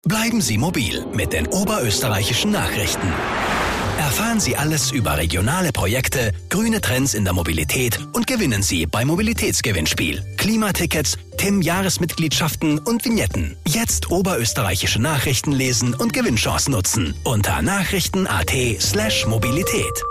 Bleiben Sie mobil mit den oberösterreichischen Nachrichten. Erfahren Sie alles über regionale Projekte, grüne Trends in der Mobilität und gewinnen Sie beim Mobilitätsgewinnspiel. Klimatickets, TIM-Jahresmitgliedschaften und Vignetten. Jetzt oberösterreichische Nachrichten lesen und Gewinnchancen nutzen unter nachrichten.at/Mobilität.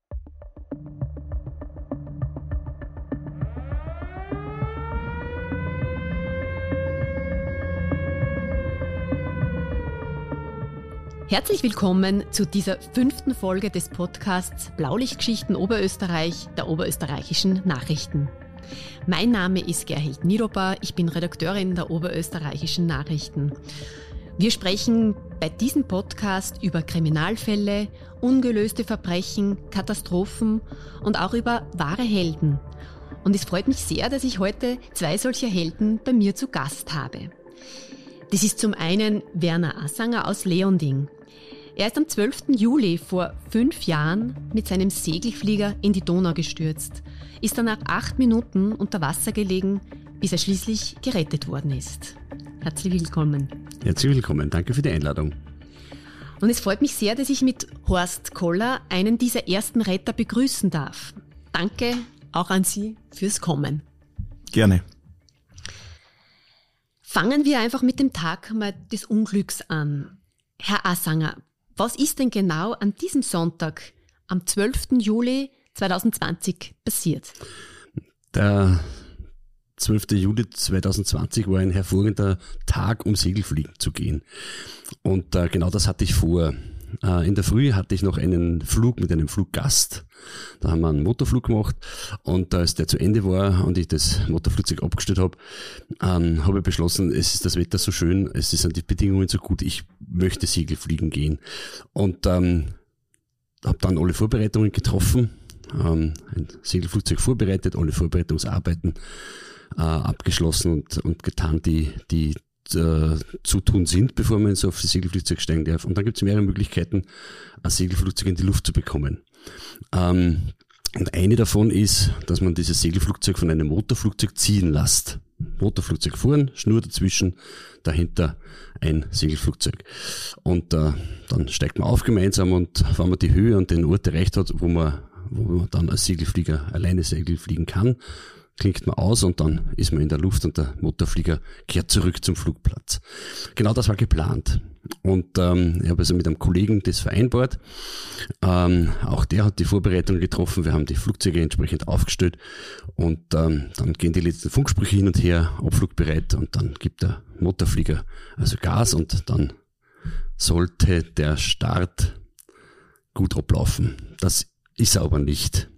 Herzlich willkommen zu dieser 5. Folge des Podcasts Blaulichtgeschichten Oberösterreich der oberösterreichischen Nachrichten. Mein Name ist Gerhild Nirober, ich bin Redakteurin der oberösterreichischen Nachrichten. Wir sprechen bei diesem Podcast über Kriminalfälle, ungelöste Verbrechen, Katastrophen und auch über wahre Helden. Und es freut mich sehr, dass ich heute 2 solcher Helden bei mir zu Gast habe. Das ist zum einen Werner Assanger aus Leonding. Er ist am 12. Juli vor 5 Jahren mit seinem Segelflieger in die Donau gestürzt, ist dann nach 8 Minuten unter Wasser gelegen, bis er schließlich gerettet worden ist. Herzlich willkommen. Herzlich willkommen, danke für die Einladung. Und es freut mich sehr, dass ich mit Horst Koller einen dieser ersten Retter begrüßen darf. Danke auch an Sie fürs Kommen. Gerne. Fangen wir einfach mit dem Tag mal des Unglücks an. Herr Assanger, was ist denn genau an diesem Sonntag, am 12. Juli 2020 passiert? Der 12. Juli 2020 war ein hervorragender Tag, um Segelfliegen zu gehen. Und genau das hatte ich vor. In der Früh hatte ich noch einen Flug mit einem Fluggast. Da haben wir einen Motorflug gemacht und als der zu Ende war und ich das Motorflugzeug abgestellt habe, habe ich beschlossen, es ist das Wetter so schön, es sind die Bedingungen so gut, ich möchte Segelfliegen gehen. Und habe dann alle Vorbereitungen getroffen, ein Segelflugzeug vorbereitet, alle Vorbereitungsarbeiten abgeschlossen und getan, die zu tun sind, bevor man so auf das Segelflugzeug steigen darf. Und dann gibt es mehrere Möglichkeiten, ein Segelflugzeug in die Luft zu bekommen. Und eine davon ist, dass man dieses Segelflugzeug von einem Motorflugzeug ziehen lässt. Motorflugzeug vorn, Schnur dazwischen, dahinter ein Segelflugzeug. Und dann steigt man auf gemeinsam und wenn man die Höhe und den Ort erreicht hat, wo man dann als Segelflieger alleine Segelfliegen kann, klingt man aus und dann ist man in der Luft und der Motorflieger kehrt zurück zum Flugplatz. Genau das war geplant. Und ich habe also mit einem Kollegen das vereinbart. Auch der hat die Vorbereitungen getroffen. Wir haben die Flugzeuge entsprechend aufgestellt und dann gehen die letzten Funksprüche hin und her, abflugbereit und dann gibt der Motorflieger also Gas und dann sollte der Start gut ablaufen. Das ist er aber nicht.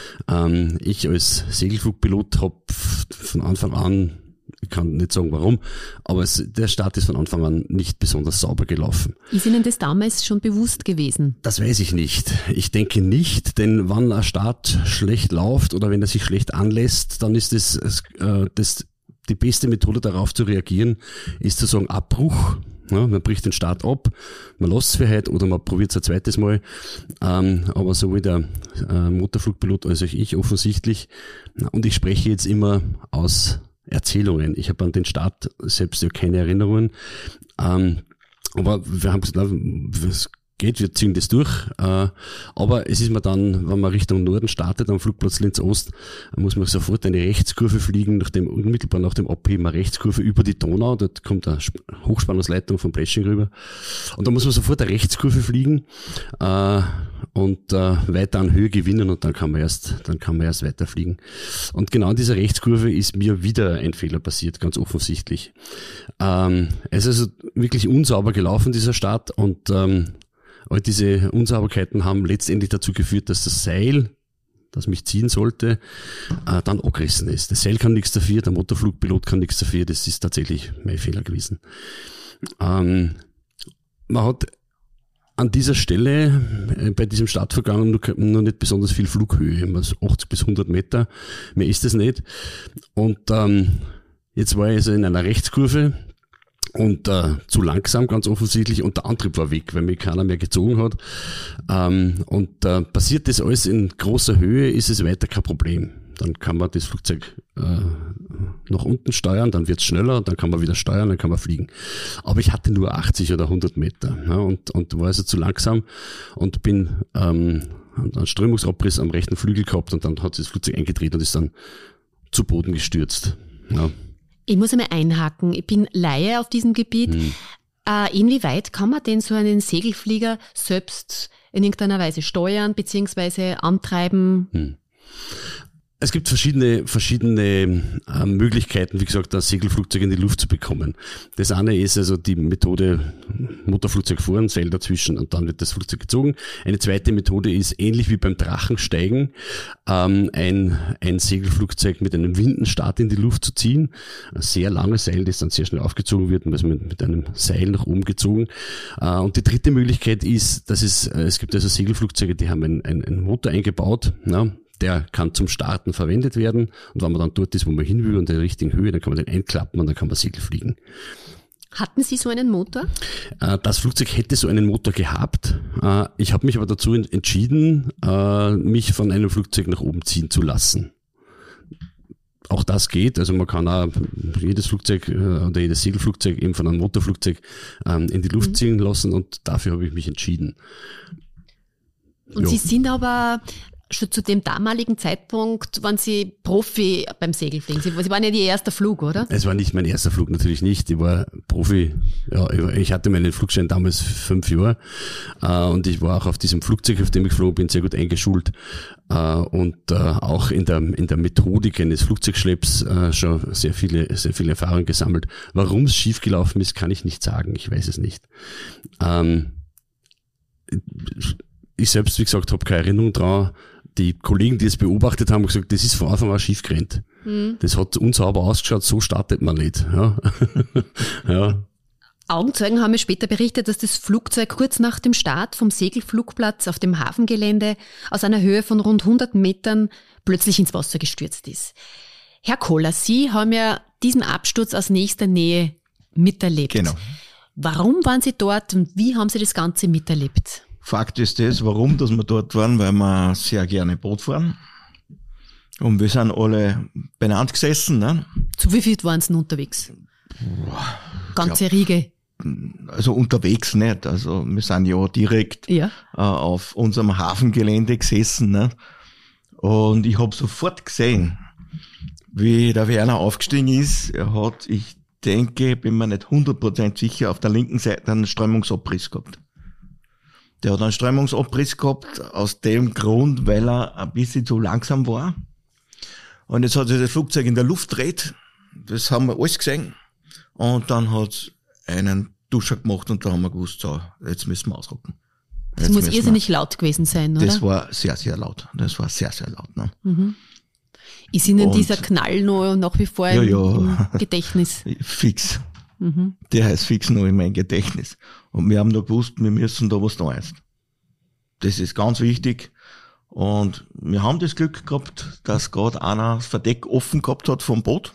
Ich als Segelflugpilot habe von Anfang an, ich kann nicht sagen warum, aber der Start ist von Anfang an nicht besonders sauber gelaufen. Ist Ihnen das damals schon bewusst gewesen? Das weiß ich nicht. Ich denke nicht, denn wenn ein Start schlecht läuft oder wenn er sich schlecht anlässt, dann ist das die beste Methode darauf zu reagieren, ist zu sagen Abbruch. Ja, man bricht den Start ab, man lässt es für heute oder man probiert es ein zweites Mal. Aber so wie der Motorflugpilot als auch ich offensichtlich, und ich spreche jetzt immer aus Erzählungen. Ich habe an den Start selbst ja keine Erinnerungen. Aber wir haben gesagt, es geht, wir ziehen das durch. Aber es ist mir dann, wenn man Richtung Norden startet, am Flugplatz Linz-Ost, muss man sofort eine Rechtskurve fliegen, unmittelbar nach dem Abheben eine Rechtskurve über die Donau. Dort kommt eine Hochspannungsleitung von Blesching rüber. Und da muss man sofort eine Rechtskurve fliegen und weiter an Höhe gewinnen und dann kann man erst weiterfliegen. Und genau in dieser Rechtskurve ist mir wieder ein Fehler passiert, ganz offensichtlich. Es ist also wirklich unsauber gelaufen, dieser Start, und all diese Unsauberkeiten haben letztendlich dazu geführt, dass das Seil, das mich ziehen sollte, dann angerissen ist. Das Seil kann nichts dafür, der Motorflugpilot kann nichts dafür, das ist tatsächlich mein Fehler gewesen. Man hat an dieser Stelle bei diesem Startvorgang noch nicht besonders viel Flughöhe, 80 bis 100 Meter, mehr ist es nicht. Und jetzt war ich also in einer Rechtskurve, und zu langsam, ganz offensichtlich, und der Antrieb war weg, weil mich keiner mehr gezogen hat. Und passiert das alles in großer Höhe, ist es weiter kein Problem. Dann kann man das Flugzeug nach unten steuern, dann wird's schneller, dann kann man wieder steuern, dann kann man fliegen. Aber ich hatte nur 80 oder 100 Meter, ja, und war also zu langsam und bin einen Strömungsabriss am rechten Flügel gehabt und dann hat sich das Flugzeug eingedreht und ist dann zu Boden gestürzt. Ja. Ich muss einmal einhaken. Ich bin Laie auf diesem Gebiet. Inwieweit kann man denn so einen Segelflieger selbst in irgendeiner Weise steuern bzw. antreiben? Es gibt verschiedene Möglichkeiten, wie gesagt, ein Segelflugzeug in die Luft zu bekommen. Das eine ist also die Methode Motorflugzeug fahren, Seil dazwischen und dann wird das Flugzeug gezogen. Eine zweite Methode ist ähnlich wie beim Drachensteigen, ein Segelflugzeug mit einem Windenstart in die Luft zu ziehen. Ein sehr langes Seil, das dann sehr schnell aufgezogen wird und also mit einem Seil nach oben gezogen. Und die dritte Möglichkeit ist, dass es gibt also Segelflugzeuge, die haben einen Motor eingebaut, ja. Der kann zum Starten verwendet werden und wenn man dann dort ist, wo man hin will und in der richtigen Höhe, dann kann man den einklappen und dann kann man Segel fliegen. Hatten Sie so einen Motor? Das Flugzeug hätte so einen Motor gehabt. Ich habe mich aber dazu entschieden, mich von einem Flugzeug nach oben ziehen zu lassen. Auch das geht, also man kann auch jedes Flugzeug oder jedes Segelflugzeug eben von einem Motorflugzeug in die Luft ziehen lassen und dafür habe ich mich entschieden. Und ja. Sie sind aber schon zu dem damaligen Zeitpunkt, waren Sie Profi beim Segelfliegen. Sie waren ja Ihr erster Flug, oder? Es war nicht mein erster Flug, natürlich nicht. Ich war Profi. Ja, ich hatte meinen Flugschein damals 5 Jahre und ich war auch auf diesem Flugzeug, auf dem ich geflogen bin, sehr gut eingeschult und auch in der Methodik eines Flugzeugschlepps schon sehr viele Erfahrungen gesammelt. Warum es schiefgelaufen ist, kann ich nicht sagen. Ich weiß es nicht. Ich selbst, wie gesagt, habe keine Erinnerung dran. Die Kollegen, die es beobachtet haben, haben gesagt, das ist von Anfang an schief gerannt. Das hat unsauber ausgeschaut, so startet man nicht. Ja. Ja. Augenzeugen haben mir später berichtet, dass das Flugzeug kurz nach dem Start vom Segelflugplatz auf dem Hafengelände aus einer Höhe von rund 100 Metern plötzlich ins Wasser gestürzt ist. Herr Kohler, Sie haben ja diesen Absturz aus nächster Nähe miterlebt. Genau. Warum waren Sie dort und wie haben Sie das Ganze miterlebt? Fakt ist das, warum dass wir dort waren, weil wir sehr gerne Boot fahren. Und wir sind alle benannt gesessen. Ne? Zu wie viel waren Sie denn unterwegs? Ganze Riege? Also unterwegs nicht. Also wir sind ja direkt auf unserem Hafengelände gesessen. Ne? Und ich habe sofort gesehen, wie der Werner aufgestiegen ist. Er hat, ich denke, bin mir nicht 100% sicher, auf der linken Seite einen Strömungsabriss gehabt. Der hat einen Strömungsabriss gehabt, aus dem Grund, weil er ein bisschen zu langsam war. Und jetzt hat sich das Flugzeug in der Luft gedreht. Das haben wir alles gesehen. Und dann hat es einen Duscher gemacht und da haben wir gewusst, so, jetzt müssen wir ausrocken. Das muss irrsinnig laut gewesen sein, oder? Das war sehr, sehr laut. Das war sehr, sehr laut. Ne? Ist Ihnen dieser Knall noch nach wie vor im Gedächtnis? Fix. Der heißt fix noch in mein Gedächtnis. Und wir haben noch gewusst, wir müssen da was tun jetzt. Das ist ganz wichtig. Und wir haben das Glück gehabt, dass gerade einer das Verdeck offen gehabt hat vom Boot.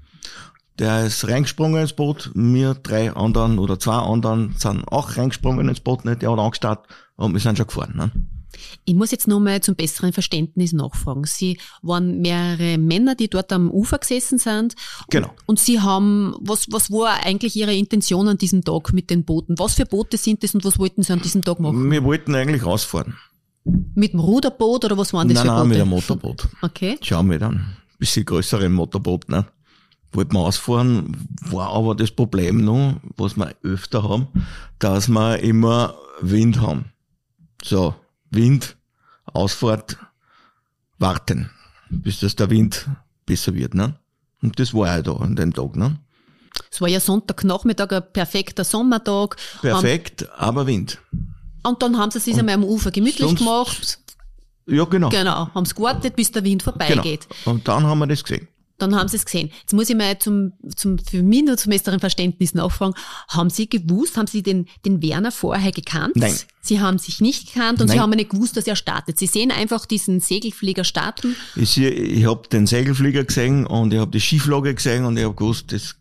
Der ist reingesprungen ins Boot. Wir 2 anderen sind auch reingesprungen ins Boot. Ne? Der hat angestarrt und wir sind schon gefahren. Ne? Ich muss jetzt nochmal zum besseren Verständnis nachfragen. Sie waren mehrere Männer, die dort am Ufer gesessen sind. Genau. Und Sie haben, was war eigentlich Ihre Intention an diesem Tag mit den Booten? Was für Boote sind das und was wollten Sie an diesem Tag machen? Wir wollten eigentlich rausfahren. Mit dem Ruderboot oder was waren das für Boote? Nein, mit einem Motorboot. Okay. Schauen wir dann. Ein bisschen größeren Motorboot, ne? Wollten wir ausfahren, war aber das Problem noch, was wir öfter haben, dass wir immer Wind haben. So. Wind, Ausfahrt, warten, bis das der Wind besser wird, ne? Und das war ja da an dem Tag, ne? Es war ja Sonntagnachmittag, ein perfekter Sommertag. Perfekt, aber Wind. Und dann haben sie es sich einmal am Ufer gemütlich gemacht. Ja, genau. Genau, haben es gewartet, bis der Wind vorbeigeht. Genau. Und dann haben wir das gesehen. Dann haben sie es gesehen. Jetzt muss ich mal für mich nur zum besseren Verständnis nachfragen. Haben Sie gewusst, haben Sie den Werner vorher gekannt? Nein. Sie haben sich nicht gekannt und Nein. Sie haben nicht gewusst, dass er startet. Sie sehen einfach diesen Segelflieger starten. Ich habe den Segelflieger gesehen und ich habe die Schieflage gesehen und ich habe gewusst, das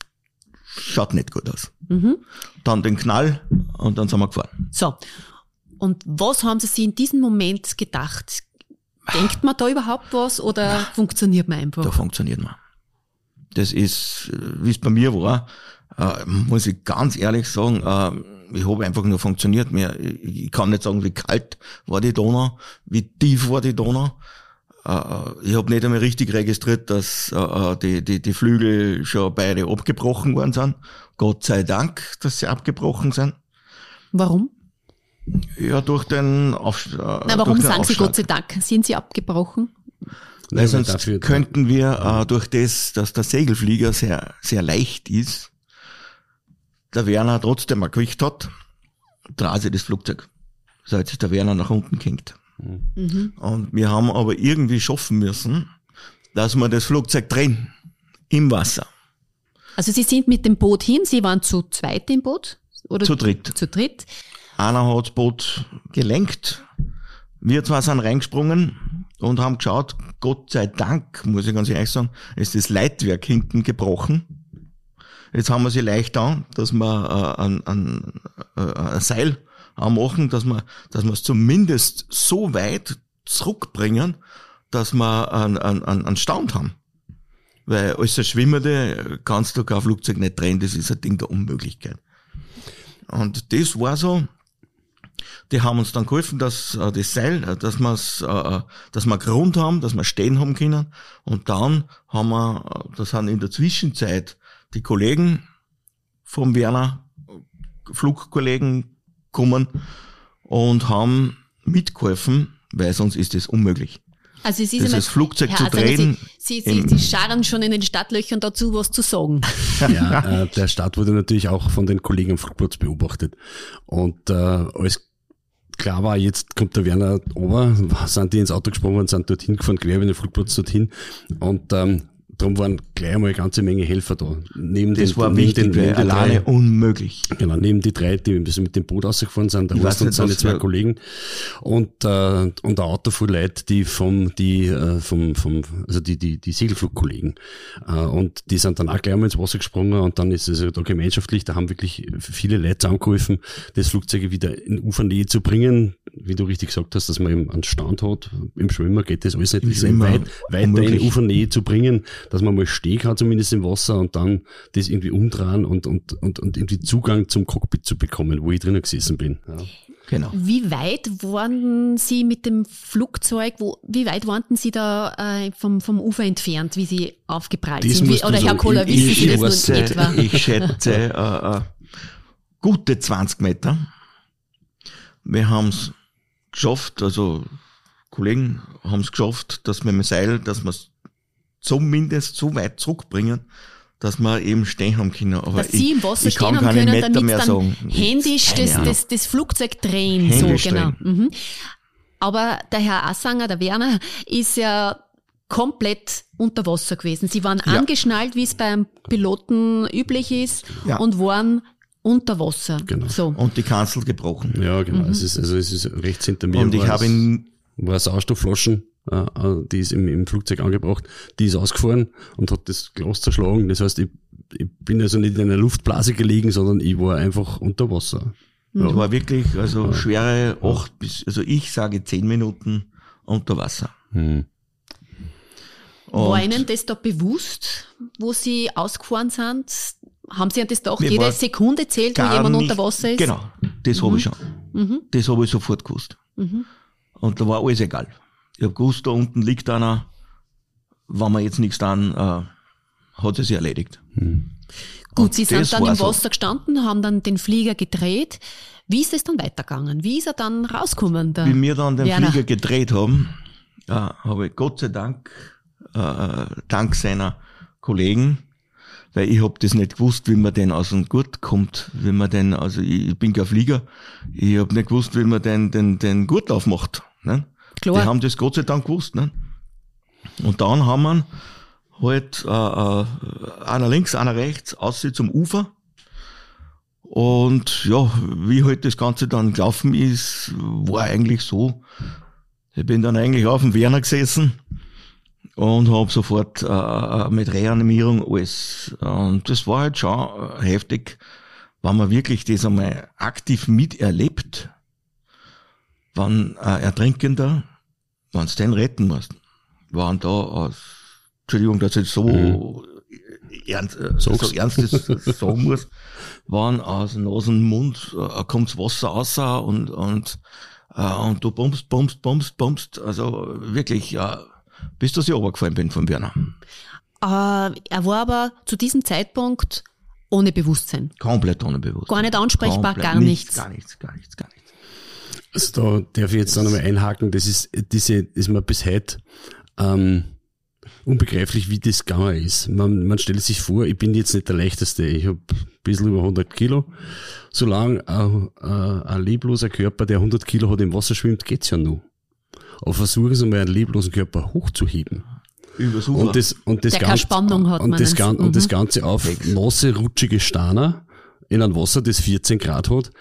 schaut nicht gut aus. Dann den Knall und dann sind wir gefahren. So. Und was haben Sie sich in diesem Moment gedacht? Denkt man da überhaupt was oder funktioniert man einfach? Da funktioniert man. Das ist, wie es bei mir war, muss ich ganz ehrlich sagen, ich habe einfach nur funktioniert. Ich kann nicht sagen, wie kalt war die Donau, wie tief war die Donau. Ich habe nicht einmal richtig registriert, dass die Flügel schon beide abgebrochen worden sind. Gott sei Dank, dass sie abgebrochen sind. Warum? Ja, durch den warum sagen Sie Gott sei Dank? Sind sie abgebrochen? Weil sonst könnten wir durch das, dass der Segelflieger sehr, sehr leicht ist, der Werner trotzdem ein Gewicht hat, dreht sich das Flugzeug. So hat sich der Werner nach unten gehängt. Mhm. Und wir haben aber irgendwie schaffen müssen, dass wir das Flugzeug drehen im Wasser. Also Sie sind mit dem Boot hin, Sie waren zu zweit im Boot? Oder zu dritt. Zu dritt. Einer hat das Boot gelenkt. Wir zwei sind reingesprungen und haben geschaut, Gott sei Dank, muss ich ganz ehrlich sagen, ist das Leitwerk hinten gebrochen. Jetzt haben wir sie leicht an, dass wir ein Seil anmachen, dass wir es zumindest so weit zurückbringen, dass wir einen Stand haben. Weil als der Schwimmende kannst du kein Flugzeug nicht drehen, das ist ein Ding der Unmöglichkeit. Und das war so, die haben uns dann geholfen, dass das Seil, dass wir Grund haben, dass wir stehen haben können. Und dann haben wir, das sind in der Zwischenzeit die Kollegen vom Werner, Flugkollegen kommen und haben mitgeholfen, weil sonst ist das unmöglich. Also es ist das Flugzeug zu drehen. Sie scharren schon in den Stadtlöchern dazu, was zu sagen. Ja, der Start wurde natürlich auch von den Kollegen am Flugplatz beobachtet. Und als klar war, jetzt kommt der Werner runter, sind die ins Auto gesprungen und sind dorthin gefahren, quer über den Flugplatz dorthin. Und darum waren gleich einmal eine ganze Menge Helfer da. Alleine unmöglich. Genau, neben die drei, die mit dem Boot rausgefahren sind, der Horst und seine zwei Kollegen und ein Auto voll Leute, die Segelflugkollegen. Und die sind dann auch gleich einmal ins Wasser gesprungen und dann ist es da gemeinschaftlich, da haben wirklich viele Leute zusammengeholfen, das Flugzeug wieder in Ufernähe zu bringen. Wie du richtig gesagt hast, dass man eben einen Stand hat. Im Schwimmer geht das alles nicht. Das ist weiter in Ufernähe zu bringen, dass man mal stehen kann, zumindest im Wasser, und dann das irgendwie umdrehen und irgendwie Zugang zum Cockpit zu bekommen, wo ich drinnen gesessen bin. Ja. Genau. Wie weit waren Sie mit dem Flugzeug, wie weit waren Sie da vom Ufer entfernt, wie Sie aufgeprallt sind? Oder Herr Kohler, wissen Sie das noch etwa? Ich schätze gute 20 Meter. Wir haben es geschafft, also Kollegen haben es geschafft, dass wir mit dem Seil, dass wir es zumindest so weit zurückbringen, dass wir eben stehen haben können. Aber Sie im Wasser stehen haben können, damit dann händisch das Flugzeug drehen. Händisch so, genau. Mhm. Aber der Herr Assanger, der Werner, ist ja komplett unter Wasser gewesen. Sie waren angeschnallt, wie es beim Piloten üblich ist, und waren unter Wasser. Genau. So. Und die Kanzel gebrochen. Ja, genau. Es ist rechts hinter mir. Und ich habe war Sauerstoffflaschen, die ist im Flugzeug angebracht, die ist ausgefahren und hat das Glas zerschlagen. Das heißt, ich bin also nicht in einer Luftblase gelegen, sondern ich war einfach unter Wasser. Ja. Ich war wirklich, schwere 8 bis, ich sage 10 Minuten unter Wasser. War Ihnen das da bewusst, wo Sie ausgefahren sind? Haben Sie an das gedacht, jede Sekunde zählt, wo jemand unter Wasser ist? Genau, das habe ich schon. Das habe ich sofort gewusst. Und da war alles egal. Ich habe gewusst, da unten liegt einer, wenn wir jetzt nichts tun, hat es sich erledigt. Gut, Sie sind dann im Wasser gestanden, haben dann den Flieger gedreht. Wie ist es dann weitergegangen? Wie ist er dann rausgekommen? Wie wir dann den Flieger gedreht haben, habe ich Gott sei Dank, dank seiner Kollegen, weil ich hab das nicht gewusst, wie man denn aus dem Gurt kommt, wie man denn, also ich bin kein Flieger, ich hab nicht gewusst, wie man den Gurt aufmacht. Ne? Klar. Die haben das Gott sei Dank gewusst. Ne? Und dann haben wir halt einer links, einer rechts, aussieht zum Ufer. Und ja, wie halt das Ganze dann gelaufen ist, war eigentlich so, ich bin dann eigentlich auf dem Werner gesessen und habe sofort mit Reanimierung alles. Und das war halt schon heftig, wenn man wirklich das einmal aktiv miterlebt, wenn ein Ertrinkender wenn du den retten musst, waren da aus, Entschuldigung, dass ich so ernst das sagen muss, waren aus Nase und Mund, kommt's Wasser raus und du bummst, also wirklich, bis dass ich runtergefallen bin von Werner. Er war aber zu diesem Zeitpunkt ohne Bewusstsein. Komplett ohne Bewusstsein. Gar nicht ansprechbar, Komplett, gar nichts. Gar nichts. Also da darf ich jetzt noch einmal einhaken, das ist mir bis heute unbegreiflich, wie das gegangen ist. Man stellt sich vor, ich bin jetzt nicht der Leichteste, ich habe ein bisschen über 100 Kilo. Solange ein lebloser Körper, der 100 Kilo hat, im Wasser schwimmt, geht's ja noch. Aber versuchen Sie mal, einen leblosen Körper hochzuheben. Und das keine Spannung hat. Und das Ganze auf nasse, rutschige Steine in einem Wasser, das 14 Grad hat.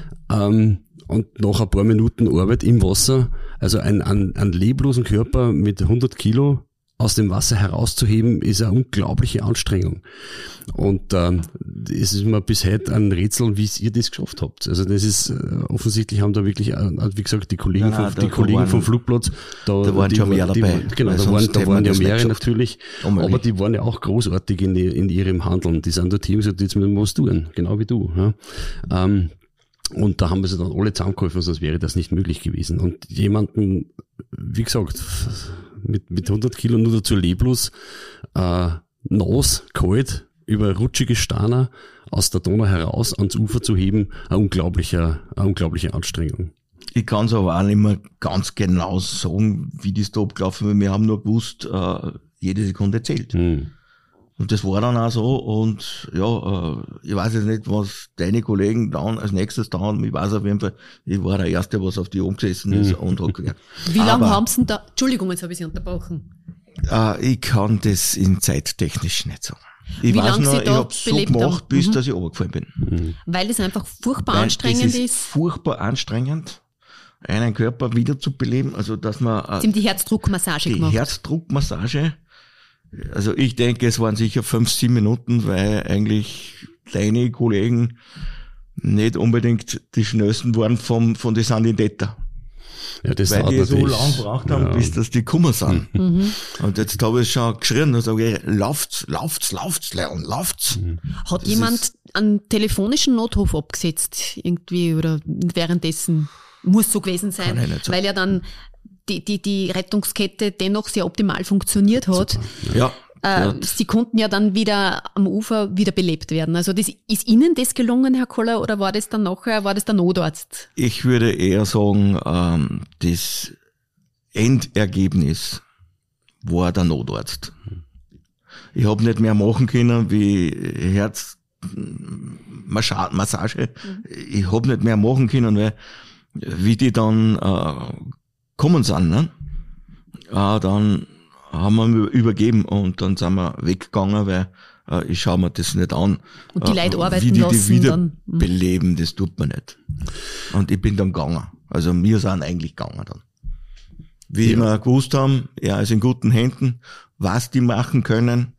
Und nach ein paar Minuten Arbeit im Wasser, also einen leblosen Körper mit 100 Kilo aus dem Wasser herauszuheben, ist eine unglaubliche Anstrengung. Und es ist mir bis heute ein Rätsel, wie ihr das geschafft habt. Also das ist offensichtlich haben da wirklich, wie gesagt, die Kollegen vom Flugplatz, da waren schon mehr dabei. Da waren ja mehrere natürlich, aber die waren ja auch großartig in ihrem Handeln. Die sind da Teams, und jetzt müssen wir was tun, genau wie du. Ja. Und da haben wir sie dann alle zusammengeholfen, sonst wäre das nicht möglich gewesen. Und jemanden, wie gesagt, mit 100 Kilo nur dazu leblos, nass, kalt, über rutschige Steine aus der Donau heraus ans Ufer zu heben, eine unglaubliche Anstrengung. Ich kann es aber auch nicht mehr ganz genau sagen, wie das da abgelaufen ist. Wir haben nur gewusst, jede Sekunde zählt. Und das war dann auch so, und ja, ich weiß jetzt nicht, was deine Kollegen dann als nächstes tun. Ich weiß auf jeden Fall, ich war der Erste, was auf die umgesessen ist und hat gehört. Wie lange haben Sie denn da, Entschuldigung, jetzt habe ich Sie unterbrochen. Ich kann das in zeittechnisch nicht sagen. Ich weiß nur, ich habe so gemacht, bis dass ich runtergefallen bin. Weil es einfach furchtbar anstrengend ist. Furchtbar anstrengend, einen Körper wieder zu beleben, also dass man... Sie haben die Herzdruckmassage gemacht. Die Herzdruckmassage. Also ich denke, es waren sicher 5-7 Minuten, weil eigentlich deine Kollegen nicht unbedingt die schnellsten waren von den Sanitäter. Ja, das weil die so lange gebraucht haben, bis dass die gekommen sind. Und jetzt habe ich schon geschrien und sage, lauft's, Leon, lauft's. Hat jemand einen telefonischen Notruf abgesetzt irgendwie oder währenddessen? Muss so gewesen sein, weil ja dann die Rettungskette dennoch sehr optimal funktioniert hat. Ja. Sie konnten ja dann wieder am Ufer wieder belebt werden. Also ist Ihnen das gelungen, Herr Koller, oder war das dann nachher, war das der Notarzt? Ich würde eher sagen, das Endergebnis war der Notarzt. Ich habe nicht mehr machen können wie Herzmassage. Ich habe nicht mehr machen können, weil wie die dann kommen sind, ne? Dann haben wir übergeben und dann sind wir weggegangen, weil ich schaue mir das nicht an. Und die Leute arbeiten wie die lassen wieder dann. beleben, das tut man nicht. Und ich bin dann gegangen. Also wir sind eigentlich gegangen dann. Wie wir gewusst haben, er ist in guten Händen, was die machen können,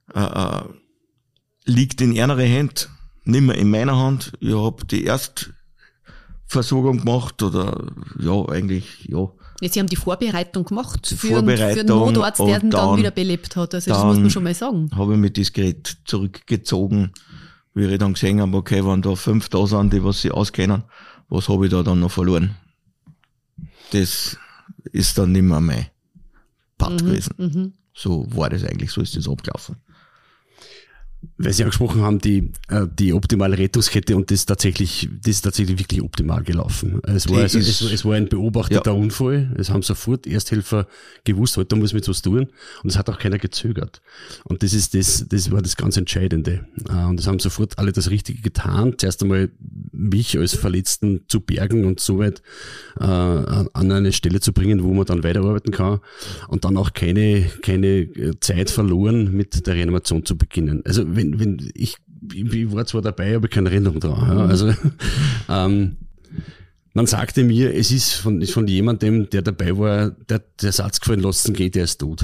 liegt in ihrer Hand, nicht mehr in meiner Hand. Ich habe die Erstversorgung gemacht oder Sie haben die Vorbereitung gemacht für einen Notarzt, der den dann wieder belebt hat. Also das muss man schon mal sagen. Habe ich mich das Gerät zurückgezogen, wie ich dann gesehen habe, okay, wenn da 5 da sind, die was sie auskennen, was habe ich da dann noch verloren? Das ist dann nicht mehr mein Part gewesen. So war das eigentlich, so ist das abgelaufen. Weil Sie angesprochen haben, die optimale Rettungskette, und das ist tatsächlich wirklich optimal gelaufen. Es war ein beobachteter Unfall. Es haben sofort Ersthelfer gewusst, heute muss man jetzt was tun. Und es hat auch keiner gezögert. Und das war das ganz Entscheidende. Und es haben sofort alle das Richtige getan. Zuerst einmal mich als Verletzten zu bergen und soweit an eine Stelle zu bringen, wo man dann weiterarbeiten kann. Und dann auch keine Zeit verloren, mit der Reanimation zu beginnen. Also wenn ich war zwar dabei, aber keine Erinnerung dran. Ja. Also man sagte mir, es ist von jemandem, der dabei war, der Satz gefallen lassen geht, der ist tot.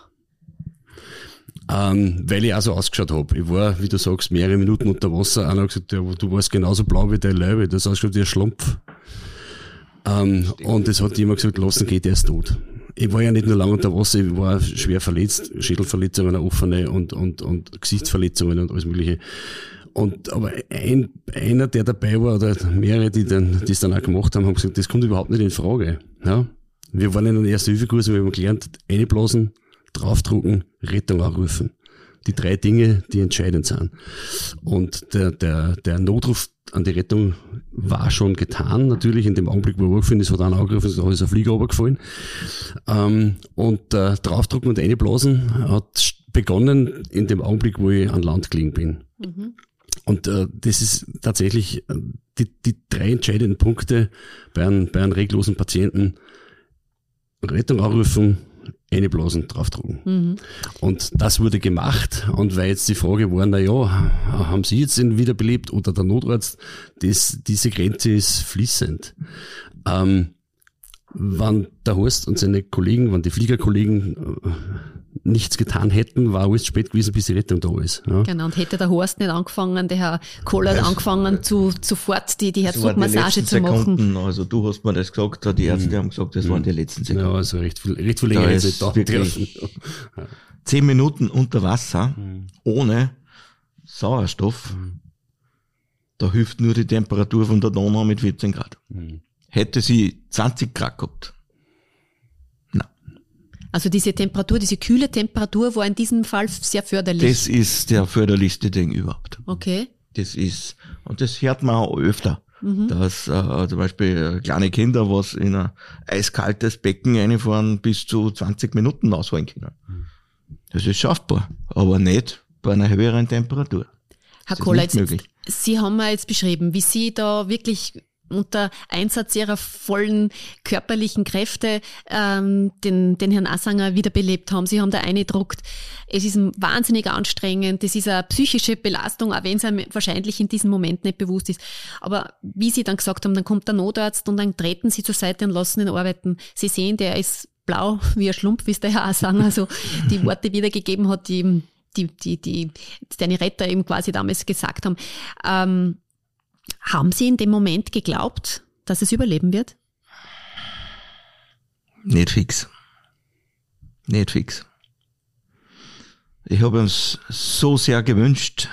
Weil ich auch so ausgeschaut habe. Ich war, wie du sagst, mehrere Minuten unter Wasser. Einer hat gesagt, du warst genauso blau wie dein Leib, das ausgeschaut wie ein Schlumpf. Und es hat jemand gesagt, lassen geht, der ist tot. ich war ja nicht nur lange unter Wasser, ich war schwer verletzt, Schädelverletzungen, offene und Gesichtsverletzungen und alles mögliche. Aber einer, der dabei war, oder mehrere, die es dann auch gemacht haben gesagt, das kommt überhaupt nicht in Frage. Ja? Wir waren in einem Erste-Hilfe-Kurs, wir haben gelernt, einblasen, draufdrucken, Rettung anrufen. Die 3 Dinge, die entscheidend sind. Und der Notruf an die Rettung war schon getan, natürlich in dem Augenblick, wo er angefallen ist, hat er angegriffen, da ist ein Flieger runtergefallen. Und draufdrucken und einblasen hat begonnen in dem Augenblick, wo ich an Land gelegen bin. Mhm. Und das ist tatsächlich die 3 entscheidenden Punkte bei einem reglosen Patienten. Rettung anrufen, einblasen, draufdrucken. Mhm. Und das wurde gemacht. Und weil jetzt die Frage war, haben Sie jetzt ihn wiederbelebt oder der Notarzt, diese Grenze ist fließend. Wenn der Horst und seine Kollegen, wenn die Fliegerkollegen nichts getan hätten, war alles spät gewesen, bis die Rettung da ist. Ja. Genau, und hätte der Horst nicht angefangen, der Herr Koller angefangen, sofort die Herzdruckmassage zu machen. Sekunden, also du hast mir das gesagt, die Ärzte haben gesagt, das waren die letzten Sekunden. Ja, also recht viel länger als ich da dürfen. 10 Minuten unter Wasser, ohne Sauerstoff, da hilft nur die Temperatur von der Donau mit 14 Grad. Hätte sie 20 Grad gehabt. Also diese Temperatur, diese kühle Temperatur war in diesem Fall sehr förderlich. Das ist der förderlichste Ding überhaupt. Okay. Und das hört man auch öfter, dass zum Beispiel kleine Kinder, was in ein eiskaltes Becken reinfahren, bis zu 20 Minuten ausholen können. Das ist schaffbar, aber nicht bei einer höheren Temperatur. Herr Koller, Sie haben mir jetzt beschrieben, wie Sie da wirklich unter Einsatz ihrer vollen körperlichen Kräfte den Herrn Assanger wiederbelebt haben. Sie haben da eingedruckt. Es ist wahnsinnig anstrengend. Das ist eine psychische Belastung, auch wenn es einem wahrscheinlich in diesem Moment nicht bewusst ist. Aber wie Sie dann gesagt haben, dann kommt der Notarzt und dann treten Sie zur Seite und lassen ihn arbeiten. Sie sehen, der ist blau wie ein Schlumpf, wie es der Herr Assanger so die Worte wiedergegeben hat, die seine Retter eben quasi damals gesagt haben. Haben Sie in dem Moment geglaubt, dass es überleben wird? Nicht fix. Ich habe uns so sehr gewünscht,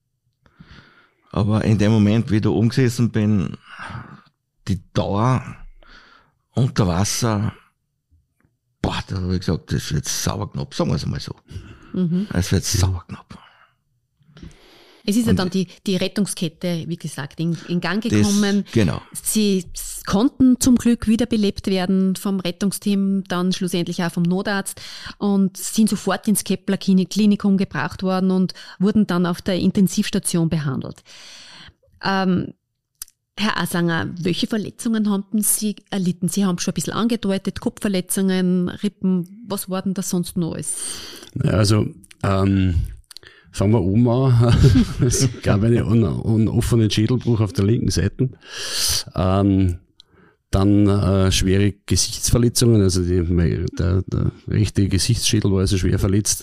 aber in dem Moment, wie ich da umgesessen bin, die Dauer unter Wasser, da habe ich gesagt, das wird sauerknapp, sagen wir es mal so. Es wird sauerknapp. Es ist ja dann die Rettungskette, wie gesagt, in Gang gekommen. Genau. Sie konnten zum Glück wiederbelebt werden vom Rettungsteam, dann schlussendlich auch vom Notarzt und sind sofort ins Kepler Klinikum gebracht worden und wurden dann auf der Intensivstation behandelt. Herr Assanger, welche Verletzungen haben Sie erlitten? Sie haben schon ein bisschen angedeutet, Kopfverletzungen, Rippen, was war denn da sonst noch alles? Also, fangen wir oben an. Es gab einen offenen Schädelbruch auf der linken Seite. Dann schwere Gesichtsverletzungen, also der rechte Gesichtsschädel war also schwer verletzt.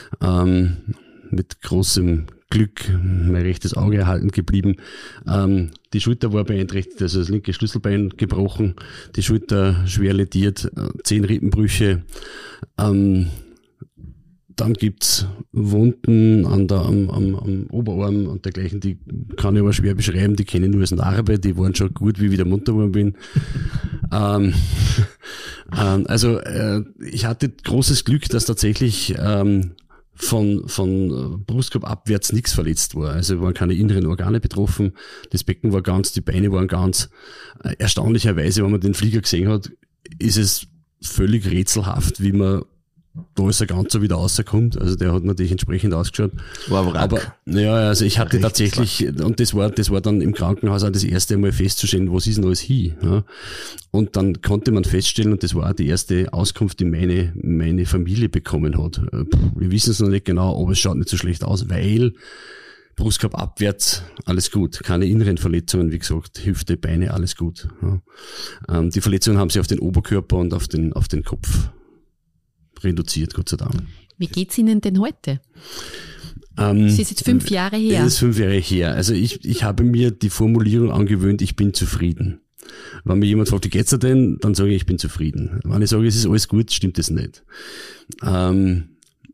Mit großem Glück mein rechtes Auge erhalten geblieben. Die Schulter war beeinträchtigt, also das linke Schlüsselbein gebrochen, die Schulter schwer lädiert, 10 Rippenbrüche. Dann gibt's Wunden am Oberarm und dergleichen, die kann ich aber schwer beschreiben, die kenne ich nur als Narbe, die waren schon gut, wie ich wieder munter geworden bin. Also ich hatte großes Glück, dass tatsächlich von Brustkorb abwärts nichts verletzt war. Also waren keine inneren Organe betroffen, das Becken war ganz, die Beine waren ganz. Erstaunlicherweise, wenn man den Flieger gesehen hat, ist es völlig rätselhaft, wie man da ist er ganz so wieder rauskommt. Also der hat natürlich entsprechend ausgeschaut. War Wrack. Aber ja, also ich hatte tatsächlich, und das war dann im Krankenhaus auch das erste Mal festzustellen, was ist denn alles hin. Ja. Und dann konnte man feststellen, und das war auch die erste Auskunft, die meine Familie bekommen hat. Wir wissen es noch nicht genau, aber es schaut nicht so schlecht aus, weil Brustkorb abwärts, alles gut. Keine inneren Verletzungen, wie gesagt, Hüfte, Beine, alles gut. Ja. Die Verletzungen haben sich auf den Oberkörper und auf den Kopf reduziert, Gott sei Dank. Wie geht's Ihnen denn heute? Es ist jetzt 5 Jahre her. Es ist 5 Jahre her. Also ich habe mir die Formulierung angewöhnt, ich bin zufrieden. Wenn mir jemand fragt, wie geht's dir denn, dann sage ich bin zufrieden. Wenn ich sage, es ist alles gut, stimmt das nicht. Wenn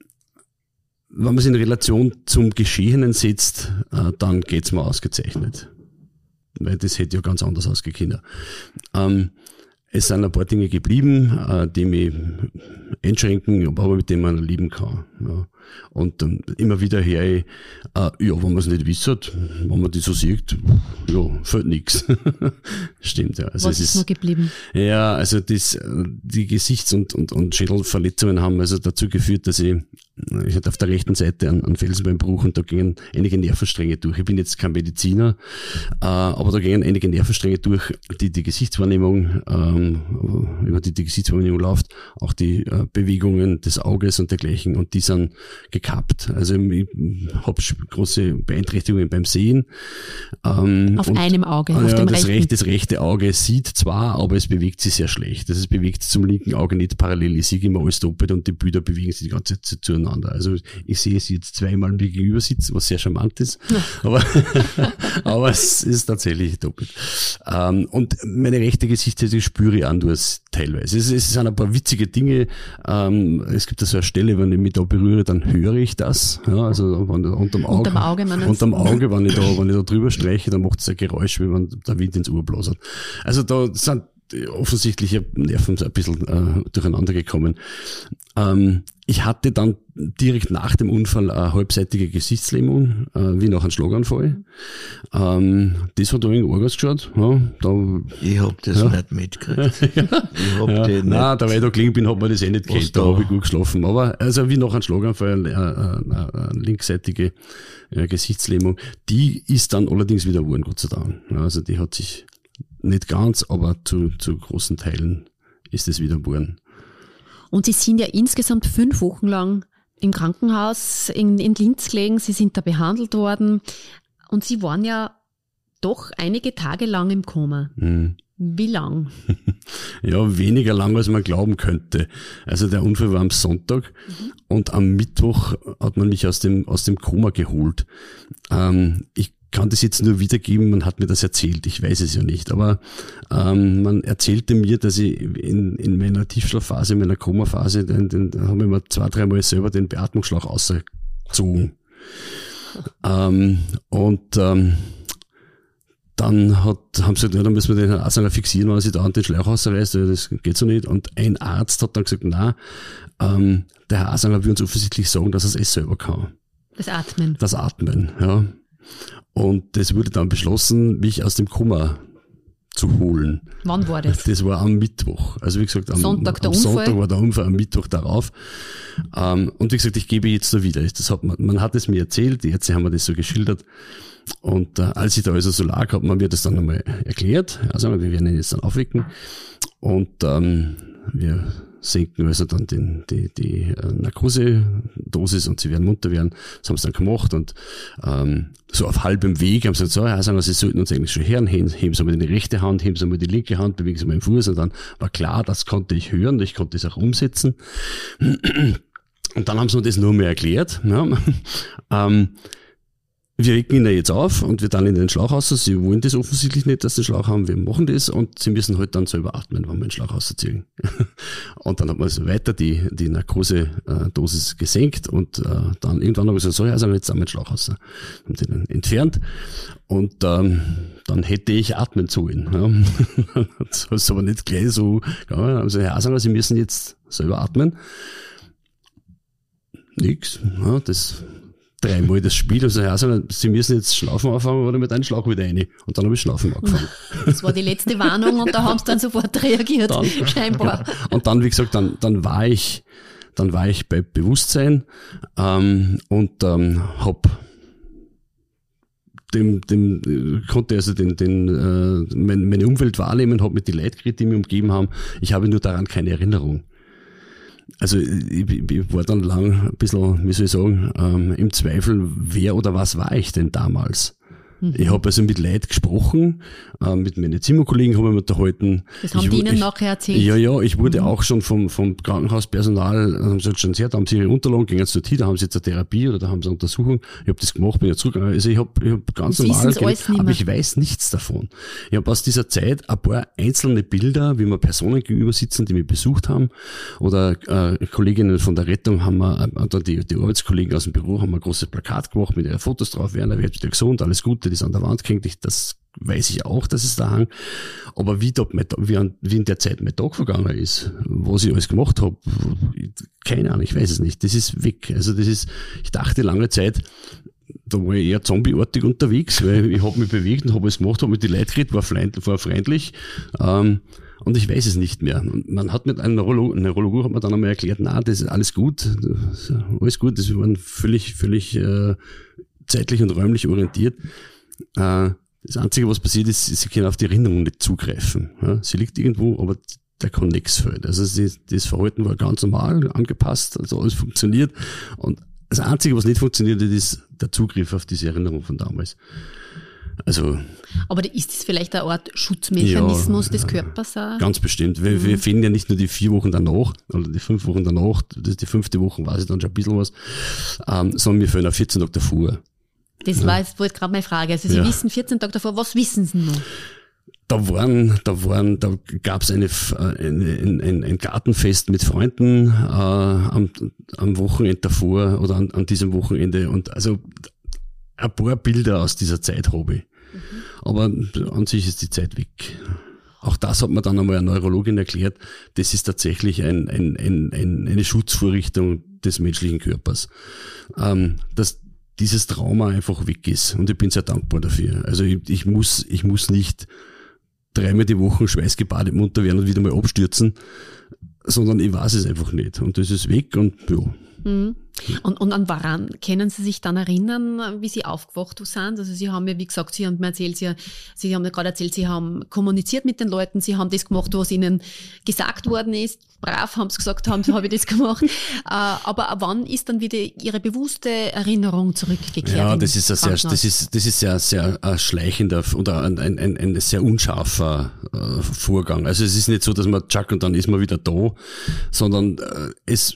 man es in Relation zum Geschehenen setzt, dann geht's mir ausgezeichnet. Weil das hätte ja ganz anders ausgekommen. Es sind ein paar Dinge geblieben, die mich einschränken, aber mit denen man leben kann. Ja. Und immer wieder höre ich, wenn man es nicht wisst, wenn man das so sieht, ja, fällt nichts. Stimmt, ja. Also was ist noch geblieben? Ja, also die Gesichts- und Schädelverletzungen haben also dazu geführt, dass ich hatte auf der rechten Seite einen Felsenbeinbruch und da gingen einige Nervenstränge durch. Ich bin jetzt kein Mediziner, aber da gingen einige Nervenstränge durch, die Gesichtswahrnehmung, über die Gesichtswahrnehmung läuft, auch die Bewegungen des Auges und dergleichen, und die sind gekappt. Also ich habe große Beeinträchtigungen beim Sehen. Auf einem Auge, auf dem rechten. Das rechte Auge sieht zwar, aber es bewegt sich sehr schlecht. Also es bewegt sich zum linken Auge nicht parallel. Ich sehe immer alles doppelt und die Bilder bewegen sich die ganze Zeit zueinander. Also ich sehe sie jetzt zweimal mir gegenüber sitzen, was sehr charmant ist, aber es ist tatsächlich doppelt. Und meine rechte Gesichtshälfte spüre ich auch nur teilweise. Es sind ein paar witzige Dinge. Es gibt da so eine Stelle, wenn ich mich da berühre, dann höre ich das. Ja, also unterm Auge, wenn ich da drüber streiche, dann macht es ein Geräusch, wie wenn der Wind ins Ohr bläst. Also da sind offensichtliche Nerven ein bisschen durcheinander gekommen. Ich hatte dann direkt nach dem Unfall eine halbseitige Gesichtslähmung, wie nach einem Schlaganfall. Das hat da in Argas geschaut. Ja, ich hab das nicht mitgekriegt. Nein, da weil ich da gelegen bin, hat man das eh nicht gehört. Da habe ich gut geschlafen. Aber also wie nach einem Schlaganfall eine linksseitige Gesichtslähmung. Die ist dann allerdings wieder geworden, Gott sei Dank. Also die hat sich nicht ganz, aber zu großen Teilen ist es wieder geworden. Und Sie sind ja insgesamt 5 Wochen lang im Krankenhaus in Linz gelegen. Sie sind da behandelt worden. Und Sie waren ja doch einige Tage lang im Koma. Mhm. Wie lang? Ja, weniger lang, als man glauben könnte. Also der Unfall war am Sonntag und am Mittwoch hat man mich aus dem Koma geholt. Ich kann das jetzt nur wiedergeben, man hat mir das erzählt, ich weiß es ja nicht, aber man erzählte mir, dass ich in meiner Tiefschlafphase, in meiner Komaphase, da haben wir mir 2-3 Mal selber den Beatmungsschlauch ausgezogen. Dann haben sie gesagt, ja, dann müssen wir den Herrn Asanger fixieren, wenn er sich da an den Schlauch rausreißt, das geht so nicht. Und ein Arzt hat dann gesagt, der Herr Asanger will uns offensichtlich sagen, dass er es selber kann. Das Atmen. Das Atmen, ja. Und das wurde dann beschlossen, mich aus dem Koma zu holen. Wann war das? Das war am Mittwoch. Also wie gesagt, am Sonntag war der Unfall, am Mittwoch darauf. Und wie gesagt, ich gebe jetzt da wieder. Man hat es mir erzählt, die Ärzte haben mir das so geschildert. Und als ich da also so lag, hat man mir das dann einmal erklärt. Also wir werden ihn jetzt dann aufwecken. Und wir senken also dann die Narkosedosis und sie werden munter werden. Das haben sie dann gemacht und so auf halbem Weg haben sie gesagt, so, Herr Asanger, Sie sollten uns eigentlich schon hören, heben Sie mal die rechte Hand, heben Sie mal die linke Hand, bewegen Sie mal den Fuß, und dann war klar, das konnte ich hören, ich konnte es auch umsetzen. Und dann haben sie mir das nur mehr erklärt. Ja. Wir wecken ihn ja jetzt auf und wir dann in den Schlauch raus. Sie wollen das offensichtlich nicht, dass sie den Schlauch haben. Wir machen das und sie müssen halt dann selber atmen, wenn wir den Schlauch rausziehen. Und dann hat man also weiter die Narkosedosis gesenkt und dann irgendwann habe ich gesagt, so, also jetzt haben wir den Schlauch raus. Haben den entfernt und dann hätte ich atmen sollen. Ja. Das ist aber nicht gleich so. Ja, haben sie, Herr Asanger, Sie müssen jetzt selber atmen. Nix. Ja, das 3-mal das Spiel, also Herr Asanger, Sie müssen jetzt Schlafen anfangen oder mit einem Schlauch wieder rein. Und dann habe ich Schlafen angefangen. Das war die letzte Warnung und da haben sie dann sofort reagiert, scheinbar. Genau. Und dann, wie gesagt, dann war ich bei Bewusstsein und hab konnte also meine Umwelt wahrnehmen, habe mit die Leute geredet, die mich umgeben haben. Ich habe nur daran keine Erinnerung. Also ich war dann lang ein bisschen, wie soll ich sagen, im Zweifel, wer oder was war ich denn damals? Ich habe also mit Leuten gesprochen, mit meinen Zimmerkollegen haben wir unterhalten. Das haben die Ihnen nachher erzählt? Ja, ich wurde auch schon vom Krankenhauspersonal, haben sie schon gesagt, da haben sie ihre Unterlagen, gehen jetzt dorthin, da haben sie jetzt eine Therapie oder da haben sie eine Untersuchung. Ich habe das gemacht, bin ja zurückgegangen. Also ich hab ganz normal, aber ich weiß nichts davon. Ich habe aus dieser Zeit ein paar einzelne Bilder, wie mir Personen gegenüber sitzen, die mich besucht haben, oder Kolleginnen von der Rettung haben wir, die Arbeitskollegen aus dem Büro haben ein großes Plakat gemacht mit ihren Fotos drauf, werden, er wird wieder gesund, alles Gute, das an der Wand hängt, das weiß ich auch, dass es da hängt. Aber wie in der Zeit mein Tag vergangen ist, was ich alles gemacht habe, keine Ahnung, ich weiß es nicht. Das ist weg. Also ich dachte lange Zeit, da war ich eher zombieartig unterwegs, weil ich habe mich bewegt und habe alles gemacht, habe mit den Leuten geredet, war freundlich. Und ich weiß es nicht mehr. Und man hat mit einem Neurologe hat mir dann einmal erklärt, das ist alles gut, das waren völlig zeitlich und räumlich orientiert. Das Einzige, was passiert ist, sie können auf die Erinnerung nicht zugreifen. Ja, sie liegt irgendwo, aber der Konnex fehlt. Also das Verhalten war ganz normal, angepasst, also alles funktioniert. Und das Einzige, was nicht funktioniert, ist der Zugriff auf diese Erinnerung von damals. Also. Aber ist das vielleicht eine Art Schutzmechanismus des Körpers auch? Ganz bestimmt. Wir finden ja nicht nur die 4 Wochen danach oder die 5 Wochen danach, das ist die 5. Woche, weiß ich dann schon ein bisschen was, sondern wir fehlen auch 14 Tage davor. Das war jetzt gerade meine Frage. Also Sie wissen 14 Tage davor, was wissen Sie noch? Da gab's ein Gartenfest mit Freunden am Wochenende davor oder an diesem Wochenende, und also ein paar Bilder aus dieser Zeit habe ich. Aber an sich ist die Zeit weg. Auch das hat mir dann einmal eine Neurologin erklärt, das ist tatsächlich eine Schutzvorrichtung des menschlichen Körpers. Dass dieses Trauma einfach weg ist, und ich bin sehr dankbar dafür. Also ich muss nicht 3-mal die Woche schweißgebadet munter werden und wieder mal abstürzen, sondern ich weiß es einfach nicht. Und das ist weg, und ja. Und an woran können Sie sich dann erinnern, wie Sie aufgewacht sind? Also Sie haben ja, wie gesagt, Sie haben mir erzählt, Sie haben ja gerade erzählt, Sie haben kommuniziert mit den Leuten, Sie haben das gemacht, was Ihnen gesagt worden ist. Brav haben Sie gesagt, habe ich das gemacht. Aber wann ist dann wieder Ihre bewusste Erinnerung zurückgekehrt? Ja, das ist sehr schleichender oder ein sehr unscharfer Vorgang. Also es ist nicht so, dass man tschack und dann ist man wieder da, sondern es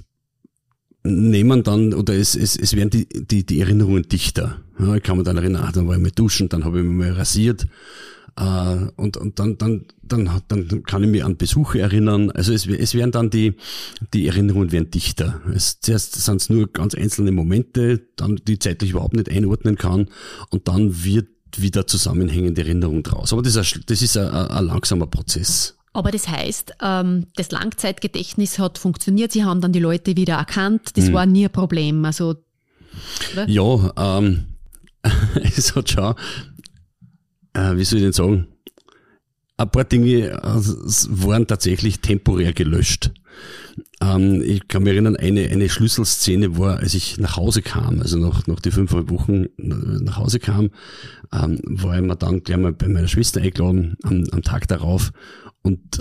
werden die Erinnerungen dichter. Ja, ich kann mich dann erinnern, dann war ich mal duschen, dann habe ich mich mal rasiert, und dann kann ich mich an Besuche erinnern. Also es werden dann die Erinnerungen werden dichter. Zuerst sind es nur ganz einzelne Momente, dann die zeitlich überhaupt nicht einordnen kann, und dann wird wieder zusammenhängende Erinnerung draus. Aber das ist ein langsamer Prozess. Aber das heißt, das Langzeitgedächtnis hat funktioniert, Sie haben dann die Leute wieder erkannt, das war nie ein Problem. Also, oder? Ja, es hat schon, wie soll ich denn sagen, ein paar Dinge waren tatsächlich temporär gelöscht. Ich kann mich erinnern, eine Schlüsselszene war, als ich nach Hause kam, also nach die 5 Wochen nach Hause kam, war ich mir dann gleich mal bei meiner Schwester eingeladen am Tag darauf, und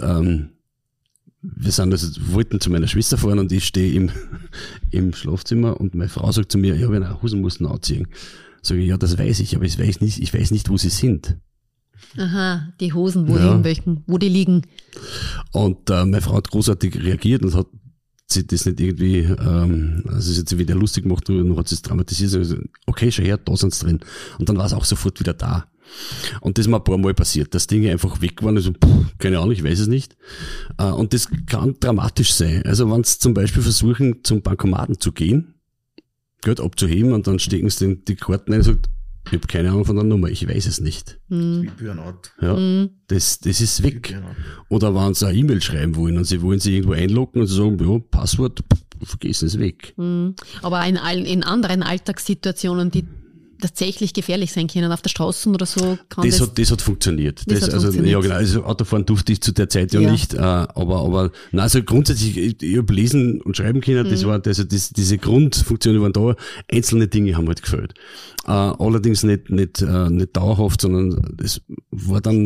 wollten zu meiner Schwester fahren, und ich stehe im Schlafzimmer, und meine Frau sagt zu mir, ja, wenn er Hosen muss anziehen. Sag ich, ja, das weiß ich, aber ich weiß nicht, wo sie sind. Aha, die Hosen, wo die liegen. Und meine Frau hat großartig reagiert und hat sie das nicht irgendwie, also sie hat sich wieder lustig gemacht, nur hat sie es dramatisiert, also, okay, schau her, da sind sie drin. Und dann war es auch sofort wieder da. Und das ist mir ein paar Mal passiert, dass Dinge einfach weg waren, also keine Ahnung, ich weiß es nicht. Und das kann dramatisch sein. Also wenn sie zum Beispiel versuchen, zum Bankomaten zu gehen, Geld abzuheben, und dann stecken sie die Karten ein und sagen, ich habe keine Ahnung von der Nummer, ich weiß es nicht. Wie Burnout. Ja, das ist weg. Oder wenn sie eine E-Mail schreiben wollen und sie wollen sich irgendwo einloggen und sie sagen, ja, Passwort, vergessen es weg. Aber in anderen Alltagssituationen, die tatsächlich gefährlich sein können, auf der Straße oder so, das hat funktioniert. Ja, genau. Also Autofahren durfte ich zu der Zeit ja nicht, aber nein, also grundsätzlich, ich habe lesen und schreiben können, das war, also diese Grundfunktionen waren da, einzelne Dinge haben halt gefällt. Allerdings nicht dauerhaft, sondern das war dann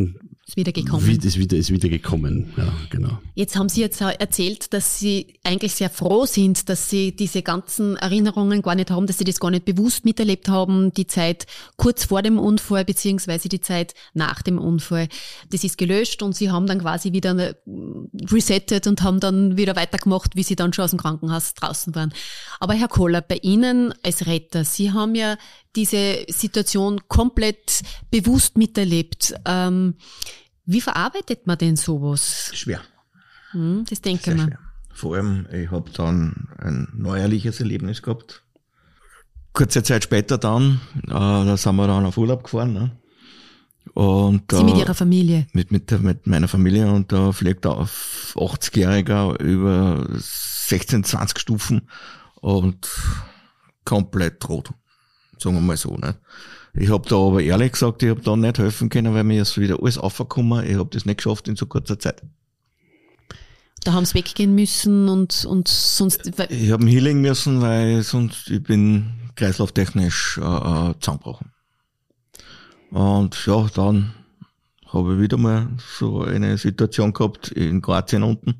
Ist wieder gekommen. Ist wieder gekommen, ja, genau. Jetzt haben Sie jetzt erzählt, dass Sie eigentlich sehr froh sind, dass Sie diese ganzen Erinnerungen gar nicht haben, dass Sie das gar nicht bewusst miterlebt haben, die Zeit kurz vor dem Unfall beziehungsweise die Zeit nach dem Unfall. Das ist gelöscht und Sie haben dann quasi wieder resettet und haben dann wieder weitergemacht, wie Sie dann schon aus dem Krankenhaus draußen waren. Aber Herr Koller, bei Ihnen als Retter, Sie haben ja diese Situation komplett bewusst miterlebt. Wie verarbeitet man denn sowas? Schwer. Das denke ich mir. Vor allem, ich habe dann ein neuerliches Erlebnis gehabt. Kurze Zeit später dann, da sind wir dann auf Urlaub gefahren. Ne? Und, Sie mit Ihrer Familie? Mit meiner Familie, und da fliegt ein 80-Jähriger über 16, 20 Stufen und komplett rot. Sagen wir mal so. Ne? Ich habe da aber ehrlich gesagt, ich habe da nicht helfen können, weil mir ist wieder alles aufgekommen. Ich habe das nicht geschafft in so kurzer Zeit. Da haben Sie weggehen müssen und sonst... Ich habe Healing müssen, weil sonst ich bin kreislauftechnisch zusammengebrochen. Und ja, dann habe ich wieder mal so eine Situation gehabt in Kroatien unten.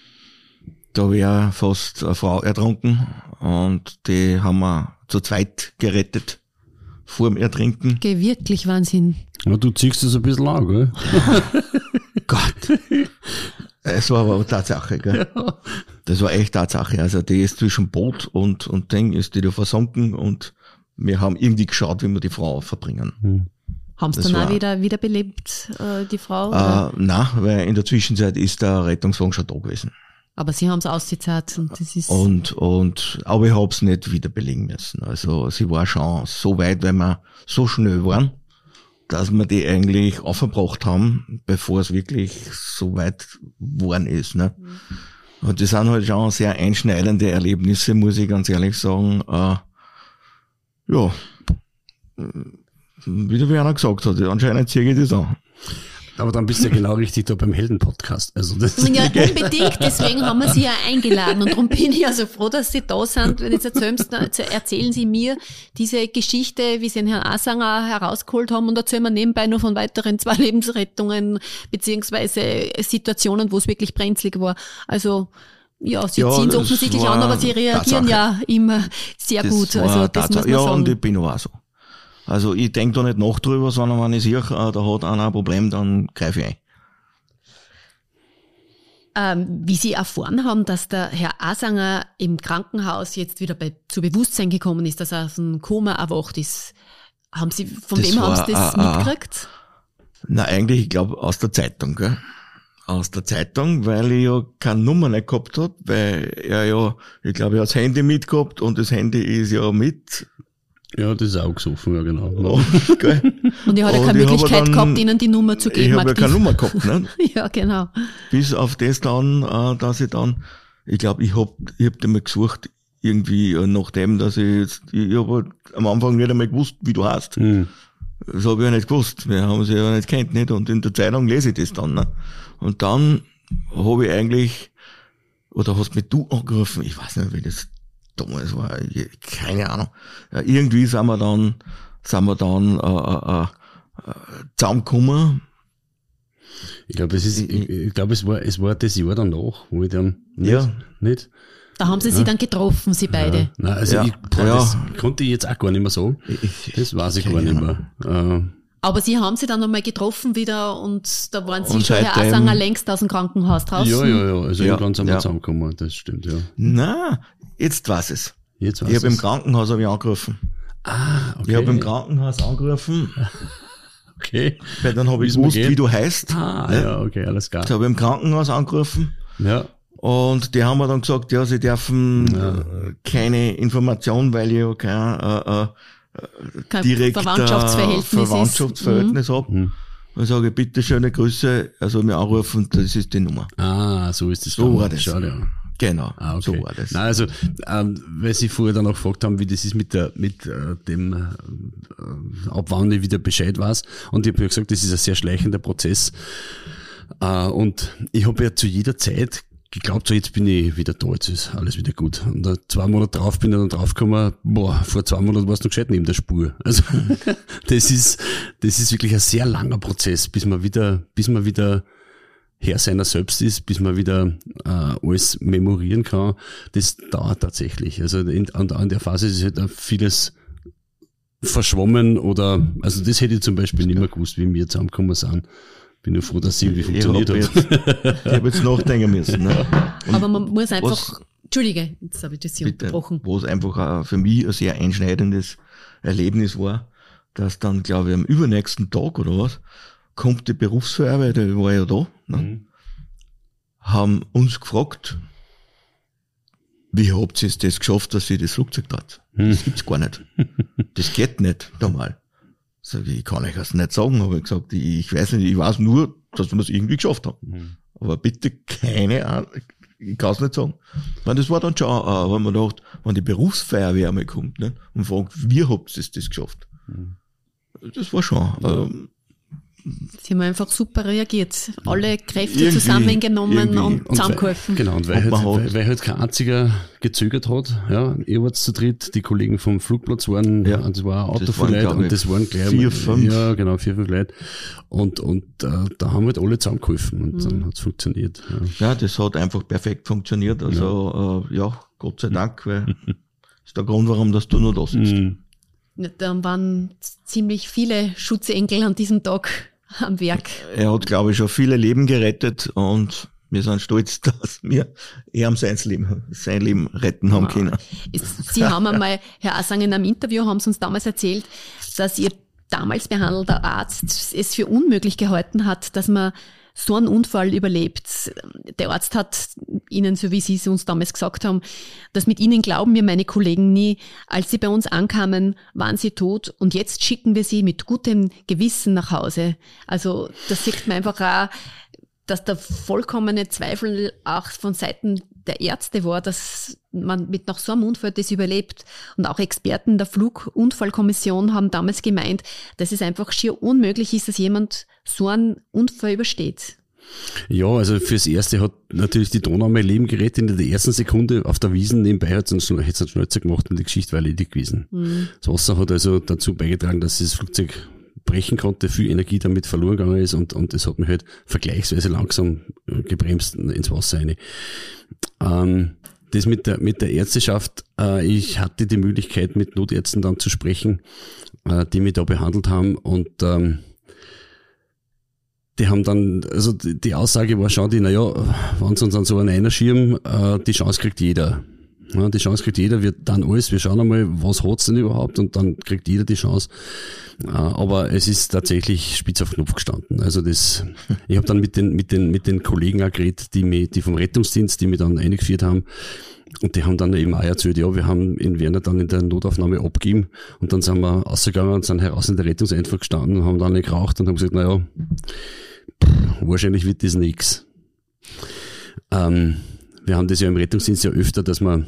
Da wäre fast eine Frau ertrunken und die haben wir zu zweit gerettet vor dem Ertrinken. Okay, wirklich Wahnsinn. Ja, du ziehst es ein bisschen an, gell? Gott. Es war aber Tatsache, gell? Ja. Das war echt Tatsache. Also die ist zwischen Boot und Ding ist die da versunken und wir haben irgendwie geschaut, wie wir die Frau verbringen. Haben Sie dann auch wieder belebt, die Frau? Nein, weil in der Zwischenzeit ist der Rettungswagen schon da gewesen. Aber Sie haben es ausgezahlt und das ist... Aber ich habe es nicht wiederbelegen müssen. Also sie war schon so weit, weil wir so schnell waren, dass wir die eigentlich aufgebracht haben, bevor es wirklich so weit geworden ist. Ne? Und das sind halt schon sehr einschneidende Erlebnisse, muss ich ganz ehrlich sagen. Ja, wie der Werner gesagt hat, anscheinend ziehe ich das an. Aber dann bist du ja genau richtig da beim Helden-Podcast. Also das ja, unbedingt. Deswegen haben wir Sie ja eingeladen. Und darum bin ich also froh, dass Sie da sind. Wenn jetzt erzählen Sie mir diese Geschichte, wie Sie den Herrn Asanger herausgeholt haben, und erzählen wir nebenbei noch von weiteren 2 Lebensrettungen beziehungsweise Situationen, wo es wirklich brenzlig war. Also ja, Sie ziehen es offensichtlich an, aber Sie reagieren ja immer sehr gut. Also das muss man sagen. Und ich bin auch so. Also ich denke da nicht nach drüber, sondern wenn ich sehe, da hat einer ein Problem, dann greife ich ein. Wie Sie erfahren haben, dass der Herr Asanger im Krankenhaus jetzt wieder zu Bewusstsein gekommen ist, dass er aus dem Koma erwacht ist, von wem haben Sie das mitgekriegt? Na, eigentlich, ich glaube, aus der Zeitung, gell? Aus der Zeitung, weil ich ja keine Nummer nicht gehabt habe, weil er ja, ich glaube, er hat das Handy mitgehabt und das Handy ist ja mit. Ja, das ist auch gesoffen, ja genau. Und ich hatte keine Möglichkeit gehabt, Ihnen die Nummer zu geben. Ich habe ja keine Nummer gehabt, ne? Ja, genau. Bis auf das dann, dass ich dann, ich glaube, ich hab den mal gesucht, irgendwie, nachdem, dass ich habe halt am Anfang nicht einmal gewusst, wie du heißt. Das habe ich ja nicht gewusst. Wir haben sie ja nicht kennt, nicht? Und in der Zeitung lese ich das dann, ne? Und dann habe ich eigentlich, oder hast mich du angerufen, ich weiß nicht, wie das damals war, keine Ahnung. Ja, irgendwie sind wir dann zusammengekommen. Ich glaube, es war das Jahr danach, wo ich dann nicht. Da haben Sie sich dann getroffen, Sie beide. Ja. Nein, also das konnte ich jetzt auch gar nicht mehr sagen. Das weiß ich gar nicht mehr. Aber Sie haben sie dann nochmal getroffen wieder und da waren Sie schon, Herr Asanger, längst aus dem Krankenhaus draußen. Ja. Also irgendwann sind wir zusammengekommen, das stimmt, ja. Nein, jetzt weiß es. Ich habe im Krankenhaus angerufen. Okay. Ich habe im Krankenhaus angerufen. Okay. Weil dann habe ich gewusst, wie du heißt. Ja, okay, alles klar. Jetzt habe ich im Krankenhaus angerufen. Ja. Und die haben mir dann gesagt, ja, sie dürfen keine Information, weil ich ja kein direkt Verwandtschaftsverhältnis habe. Dann sage ich, bitte schöne Grüße, also mir anrufen, das ist die Nummer. So ist das. So war das. Schade, ja. Genau, okay. So war das. Nein, also, weil Sie vorher dann auch gefragt haben, wie das ist mit dem, ab wann ich wieder Bescheid weiß. Und ich habe ja gesagt, das ist ein sehr schleichender Prozess. Und ich habe ja zu jeder Zeit geglaubt, so jetzt bin ich wieder da, jetzt ist alles wieder gut. Und 2 Monate drauf bin ich dann draufgekommen, vor 2 Monaten warst du noch gescheit neben der Spur. Also das ist wirklich ein sehr langer Prozess, bis man wieder Herr seiner selbst ist, bis man wieder alles memorieren kann. Das dauert tatsächlich. Also an der Phase ist halt auch vieles verschwommen also das hätte ich zum Beispiel nicht mehr gewusst, wie wir zusammengekommen sind. Bin nur froh, dass es irgendwie funktioniert hat. Ich habe jetzt nachdenken müssen. Ne? Aber man muss einfach, Entschuldige, jetzt habe ich das hier unterbrochen. Was einfach auch für mich ein sehr einschneidendes Erlebnis war, dass dann, glaube ich, am übernächsten Tag oder was, kommt die Berufsfeuerwehr, die war ja da, ne? Haben uns gefragt, wie habt ihr es das geschafft, dass ihr das Flugzeug tat? Das gibt's gar nicht. Das geht nicht, normal. Sag ich kann euch das nicht sagen, habe ich gesagt, ich weiß nicht, ich weiß nur, dass wir es irgendwie geschafft haben. Aber bitte keine Ahnung, ich kann es nicht sagen. Weil das war dann schon, wenn man dachte, wenn die Berufsfeuerwehr mal kommt, ne, und fragt, wie habt ihr das geschafft? Das war schon, Sie haben einfach super reagiert. Alle Kräfte zusammengenommen und zusammengeholfen. Genau, und weil halt kein einziger gezögert hat. Ja, ihr wart zu dritt, die Kollegen vom Flugplatz waren, und es war ein Auto voll Leute und das waren gleich 4, 5. Ja, genau, 4, 5 Leute. Und da haben halt alle zusammengeholfen und dann hat's funktioniert. Ja, das hat einfach perfekt funktioniert. Also Gott sei Dank, weil das ist der Grund, warum dass du nur da sitzt. Dann waren ziemlich viele Schutzengel an diesem Tag am Werk. Er hat, glaube ich, schon viele Leben gerettet und wir sind stolz, dass wir sein Leben retten haben können. Sie haben einmal, Herr Asang, in einem Interview haben Sie uns damals erzählt, dass Ihr damals behandelter Arzt es für unmöglich gehalten hat, dass man so einen Unfall überlebt. Der Arzt hat Ihnen, so wie Sie es uns damals gesagt haben, das mit Ihnen glauben mir meine Kollegen nie. Als Sie bei uns ankamen, waren Sie tot und jetzt schicken wir Sie mit gutem Gewissen nach Hause. Also das sieht man einfach auch, dass der vollkommene Zweifel auch von Seiten der Ärzte war, dass man mit nach so einem Unfall das überlebt. Und auch Experten der Flugunfallkommission haben damals gemeint, dass es einfach schier unmöglich ist, dass jemand so einen Unfall übersteht. Ja, also fürs Erste hat natürlich die Donau mein Leben gerettet. In der ersten Sekunde auf der Wiesn nebenbei hat es einen Schnäuzer gemacht und die Geschichte war erledigt gewesen. Das Wasser hat also dazu beigetragen, dass das Flugzeug brechen konnte, viel Energie damit verloren gegangen ist und das hat mich halt vergleichsweise langsam gebremst ins Wasser rein. Das mit der Ärzteschaft, ich hatte die Möglichkeit mit Notärzten dann zu sprechen, die mich da behandelt haben und die haben dann, also die Aussage war schon wenn sie uns an so einen einschirmen, die Chance kriegt jeder. Ja, die Chance kriegt jeder, wir dann alles, wir schauen einmal, was hat's denn überhaupt und dann kriegt jeder die Chance. Aber es ist tatsächlich spitz auf Knopf gestanden. Also ich habe dann mit den Kollegen auch geredet, die vom Rettungsdienst, die mich dann eingeführt haben. Und die haben dann eben auch erzählt, wir haben in Werner dann in der Notaufnahme abgegeben und dann sind wir rausgegangen und sind heraus in der Rettungseinfahrt gestanden und haben dann nicht geraucht und haben gesagt, wahrscheinlich wird das nix. Wir haben das ja im Rettungsdienst ja öfter, dass man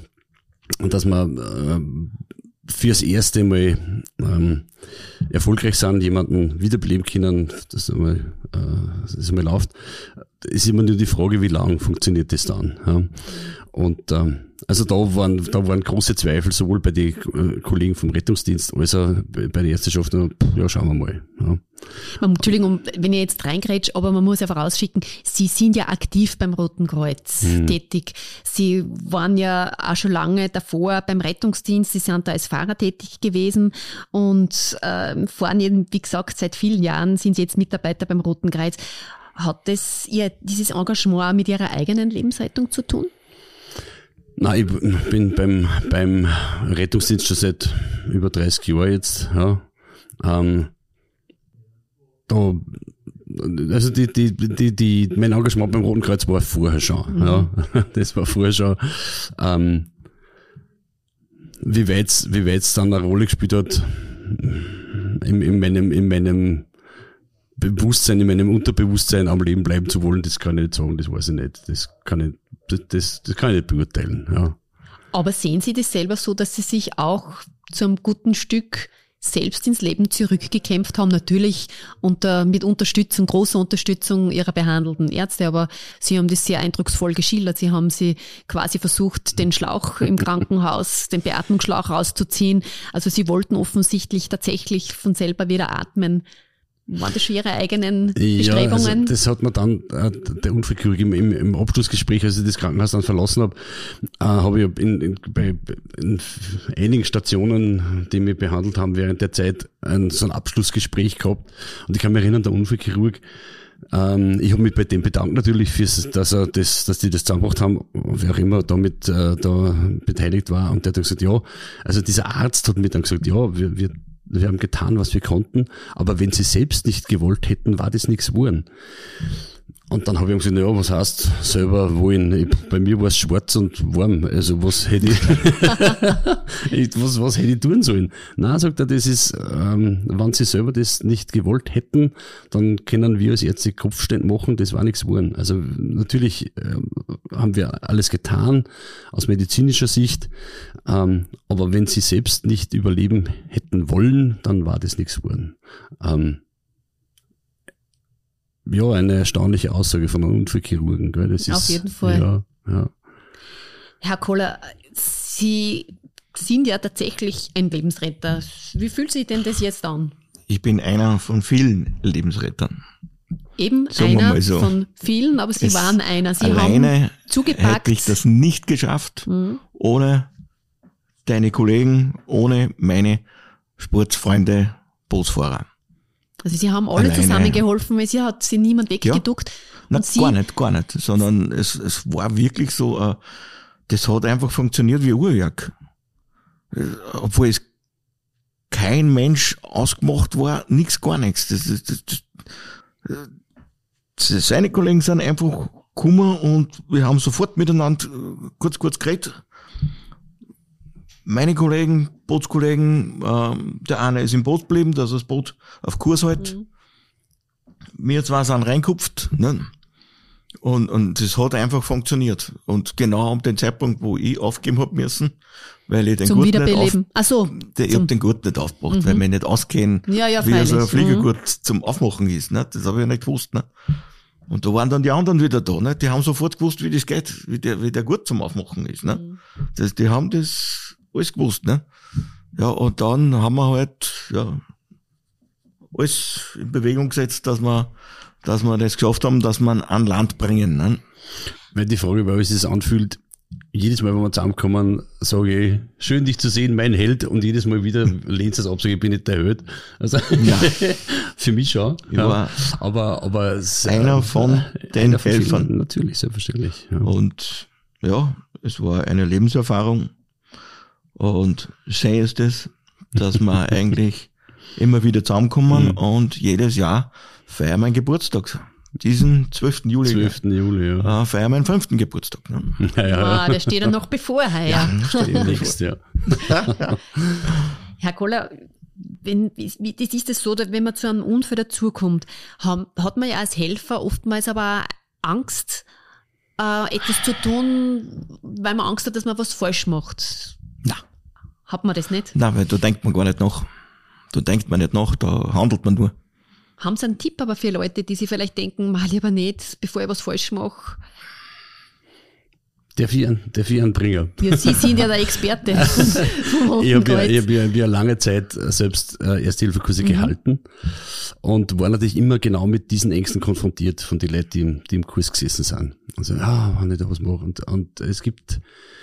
fürs erste Mal erfolgreich sind, jemanden wiederbeleben können, dass einmal läuft. Ist immer nur die Frage, wie lang funktioniert das dann. Ja. Und also da waren große Zweifel, sowohl bei den Kollegen vom Rettungsdienst als auch bei der Ärzteschaft. Ja, schauen wir mal. Ja. Entschuldigung, wenn ich jetzt reingrätsche, aber man muss ja vorausschicken, Sie sind ja aktiv beim Roten Kreuz tätig. Sie waren ja auch schon lange davor beim Rettungsdienst, Sie sind da als Fahrer tätig gewesen und fahren, wie gesagt, seit vielen Jahren sind Sie jetzt Mitarbeiter beim Roten Kreuz. Hat das dieses Engagement auch mit Ihrer eigenen Lebensrettung zu tun? Nein, ich bin beim Rettungsdienst schon seit über 30 Jahren jetzt. Ja. Also mein Engagement beim Roten Kreuz war vorher schon. Ja. Das war vorher schon. Wie weit's dann eine Rolle gespielt hat in meinem Bewusstsein, in meinem Unterbewusstsein am Leben bleiben zu wollen, das kann ich nicht sagen, das weiß ich nicht. Das kann ich nicht beurteilen. Ja. Aber sehen Sie das selber so, dass Sie sich auch zu einem guten Stück selbst ins Leben zurückgekämpft haben, natürlich mit Unterstützung, großer Unterstützung ihrer behandelnden Ärzte, aber Sie haben das sehr eindrucksvoll geschildert. Sie haben sie quasi versucht, den Schlauch im Krankenhaus, den Beatmungsschlauch rauszuziehen. Also Sie wollten offensichtlich tatsächlich von selber wieder atmen. Waren das schon Ihre eigenen Bestrebungen? Ja, also das hat man dann, der Unfallchirurg im Abschlussgespräch, als ich das Krankenhaus dann verlassen habe ich bei einigen Stationen, die mich behandelt haben, während der Zeit so ein Abschlussgespräch gehabt. Und ich kann mich erinnern, der Unfallchirurg, ich habe mich bei dem bedankt natürlich, dass die das zusammengebracht haben, wer auch immer damit da beteiligt war. Und der hat dann gesagt, ja, also dieser Arzt hat mir dann gesagt, ja, wir haben getan, was wir konnten, aber wenn sie selbst nicht gewollt hätten, war das nichts geworden. Und dann habe ich gesagt, ja, was heißt selber wollen? Bei mir war es schwarz und warm, also was hätte ich, was hätte ich tun sollen? Nein, sagt er, das ist, wenn sie selber das nicht gewollt hätten, dann können wir als Ärzte Kopfstände machen, das war nichts geworden. Also natürlich haben wir alles getan, aus medizinischer Sicht, aber wenn sie selbst nicht überleben hätten wollen, dann war das nichts geworden. Ja, eine erstaunliche Aussage von einem Unfallchirurgen. Gell? Das ist, auf jeden Fall. Ja. Herr Koller, Sie sind ja tatsächlich ein Lebensretter. Wie fühlt sich denn das jetzt an? Ich bin einer von vielen Lebensrettern. Eben einer so. Von vielen, aber Sie waren einer. Sie alleine haben zugepackt. Hätte ich das nicht geschafft, ohne deine Kollegen, ohne meine Sportsfreunde, Bootsfahrer. Also Sie haben alle zusammengeholfen, weil hat sie niemand weggeduckt. Ja, gar nicht, sondern es war wirklich so, das hat einfach funktioniert wie Uhrwerk. Obwohl es kein Mensch ausgemacht war, gar nichts. Seine Kollegen sind einfach gekommen und wir haben sofort miteinander kurz geredet. Meine Kollegen, Bootskollegen, der eine ist im Boot geblieben, dass er das Boot auf Kurs hält. Wir zwei sind reingekupft, ne? Und das hat einfach funktioniert. Und genau um den Zeitpunkt, wo ich aufgeben hab müssen, weil ich den Gurt ich hab den Gurt nicht aufgebracht, weil wir nicht auskennen, wie so ein Fliegergurt zum Aufmachen ist, ne? Das habe ich ja nicht gewusst, ne? Und da waren dann die anderen wieder da, ne? Die haben sofort gewusst, wie das geht, wie der Gurt zum Aufmachen ist, ne? Die haben das alles gewusst, ne? Ja, und dann haben wir halt, alles in Bewegung gesetzt, dass wir das geschafft haben, dass wir an Land bringen, ne? Weil die Frage war, wie es sich anfühlt, jedes Mal, wenn wir zusammenkommen, sage ich, schön dich zu sehen, mein Held, und jedes Mal wieder lehnt es ab, sage ich, bin nicht der Held. Also, für mich schon. Ja. Aber einer von den Helfern. Natürlich, selbstverständlich. Ja. Und ja, es war eine Lebenserfahrung. Und schön ist es, dass wir eigentlich immer wieder zusammenkommen und jedes Jahr feiern wir einen Geburtstag. Diesen 12. Juli. 12. Juli, ja. Feiern wir einen 5. Geburtstag. Ne? Ja. Der steht dann noch bevor, heuer. Herr Koller, das ist es so, dass wenn man zu einem Unfall dazukommt, hat man ja als Helfer oftmals aber auch Angst, etwas zu tun, weil man Angst hat, dass man was falsch macht. Nein. Hat man das nicht? Nein, weil da denkt man gar nicht nach. Da handelt man nur. Haben Sie einen Tipp aber für Leute, die sich vielleicht denken, mal lieber nicht, bevor ich was falsch mache? Der Anbringer. Ja, Sie sind ja der Experte. Ich habe ja lange Zeit selbst Erste-Hilfe-Kurse gehalten und war natürlich immer genau mit diesen Ängsten konfrontiert von den Leuten, die im Kurs gesessen sind. Also, wenn ich da was mache. Und es gibt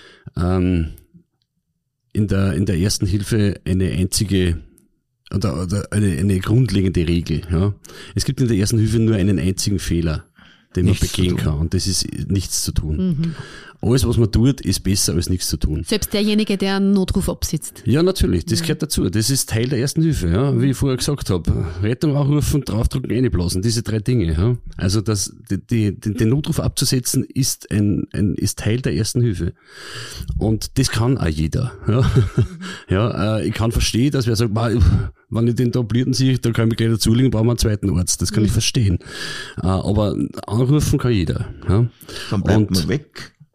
in der Ersten Hilfe eine einzige oder eine grundlegende Regel. Ja. Es gibt in der Ersten Hilfe nur einen einzigen Fehler, den man begehen kann, und das ist nichts zu tun. Alles, was man tut, ist besser als nichts zu tun. Selbst derjenige, der einen Notruf absitzt. Ja, natürlich, das gehört dazu. Das ist Teil der Ersten Hilfe, ja, wie ich vorher gesagt habe. Rettung anrufen, draufdrücken, reinblasen, diese 3 Dinge. Ja. Also den Notruf abzusetzen ist ist Teil der Ersten Hilfe. Und das kann auch jeder. Ja, ich kann verstehen, dass wer sagt, wenn ich den Tablierten sehe, da kann ich mich gleich dazulegen, brauchen wir einen zweiten Arzt. Das kann ich verstehen. Aber anrufen kann jeder. Ja. Dann bleibt man weg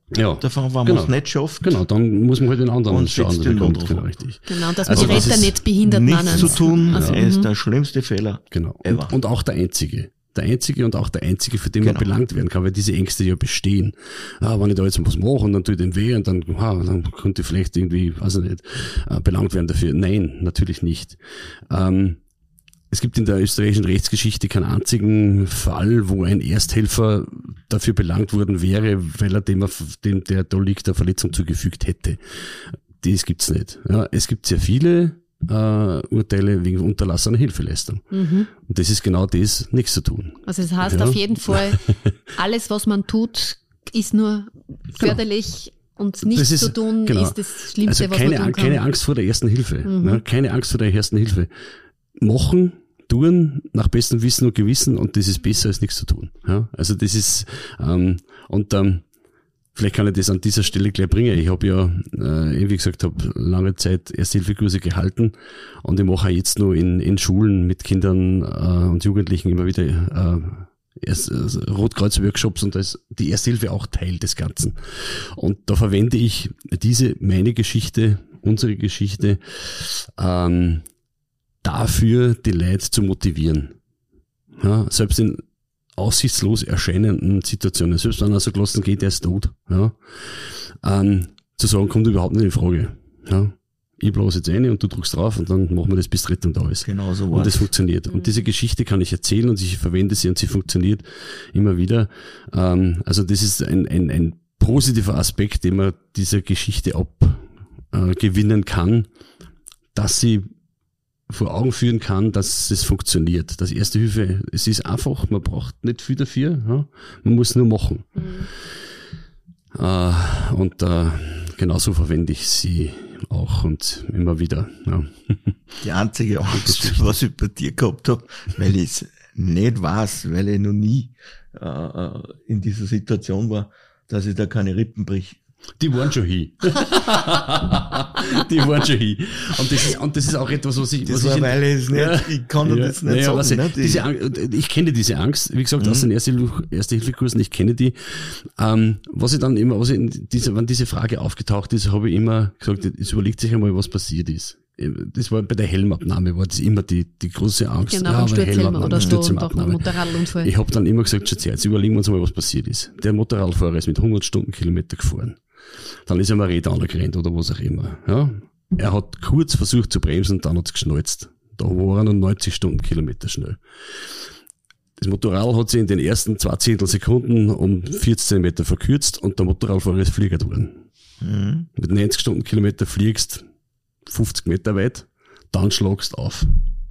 davon, wenn man es nicht schafft. Genau, dann muss man halt den anderen und schauen. Genau, richtig. Genau, dass man die Retter nicht behindert nichts zu tun, ist der schlimmste Fehler. Genau. Und auch der einzige. Der einzige, für den man belangt werden kann, weil diese Ängste ja bestehen. Wenn ich da jetzt was mache und dann tue ich dem weh und dann könnte ich vielleicht irgendwie, weiß ich nicht, belangt werden dafür. Nein, natürlich nicht. Es gibt in der österreichischen Rechtsgeschichte keinen einzigen Fall, wo ein Ersthelfer dafür belangt worden wäre, weil er dem der da liegt, eine Verletzung zugefügt hätte. Das gibt's nicht. Ja, es gibt sehr viele Urteile wegen unterlassener Hilfeleistung. Und das ist genau das, nichts zu tun. Also das heißt auf jeden Fall, alles was man tut, ist nur förderlich und nichts zu tun ist das Schlimmste, was man tun kann. Keine Angst vor der ersten Hilfe. Ja, keine Angst vor der ersten Hilfe. Machen, tun, nach bestem Wissen und Gewissen und das ist besser als nichts zu tun. Ja, also das ist, vielleicht kann ich das an dieser Stelle gleich bringen. Ich habe ja, wie gesagt, lange Zeit Ersthilfekurse gehalten und ich mache auch jetzt nur in Schulen mit Kindern und Jugendlichen immer wieder Rotkreuz-Workshops und da ist die Ersthilfe auch Teil des Ganzen. Und da verwende ich meine Geschichte, unsere Geschichte, dafür, die Leute zu motivieren. Ja, selbst in aussichtslos erscheinenden Situationen, selbst wenn er so gelassen geht, der ist tot, ja, zu sagen, kommt überhaupt nicht in Frage. Ja. Ich blase jetzt rein und du drückst drauf und dann machen wir das, bis die Rettung da ist. Genau so war und das funktioniert. Und diese Geschichte kann ich erzählen und ich verwende sie und sie funktioniert immer wieder. Also das ist ein positiver Aspekt, den man dieser Geschichte abgewinnen kann, dass sie vor Augen führen kann, dass es funktioniert. Das Erste Hilfe, es ist einfach, man braucht nicht viel dafür, ja? Man muss nur machen. Und genauso verwende ich sie auch und immer wieder. Ja. Die einzige Angst, was ich bei dir gehabt habe, weil ich es nicht weiß, weil ich noch nie in dieser Situation war, dass ich da keine Rippen brich. Die waren schon hin. Und das ist auch etwas, was ich... weil ich es nicht, ich kann das nicht sagen. Ich kenne diese Angst, wie gesagt, aus den Erste-Hilfe-Kursen, ich kenne die. Was ich dann immer, wenn diese Frage aufgetaucht ist, habe ich immer gesagt, jetzt überlegt sich einmal, was passiert ist. Das war bei der Helmabnahme, war das immer die große Angst. Genau, beim Sturzhelm oder beim Motorradunfall. Ich habe dann immer gesagt, jetzt überlegen wir uns mal, was passiert ist. Der Motorradfahrer ist mit 100 Stundenkilometer gefahren. Dann ist er mal Räder angerannt oder was auch immer. Ja? Er hat kurz versucht zu bremsen, dann hat es geschnalzt. Da war er noch 90 Stundenkilometer schnell. Das Motorrad hat sich in den ersten 2 Sekunden um 40 Zentimeter verkürzt und der Motorradfahrer ist Flieger geworden. Mit 90 Stundenkilometer fliegst 50 Meter weit, dann schlagst auf.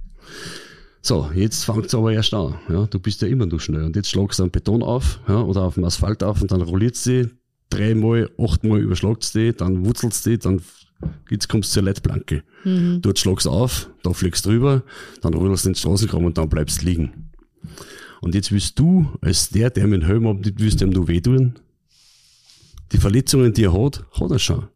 So, jetzt fängt es aber erst an. Ja? Du bist ja immer noch schnell. Und jetzt schlagst du am Beton auf, ja, oder auf dem Asphalt auf und dann rollierst du 3-mal, 8-mal überschlagst du die, dann wurzelst du die, dann jetzt kommst du zur Leitplanke. Dort schlagst du auf, da fliegst du drüber, dann rollst du in den Straßengraben und dann bleibst du liegen. Und jetzt willst du, als der mit dem Helm hat, willst du ihm nur wehtun. Die Verletzungen, die er hat er schon.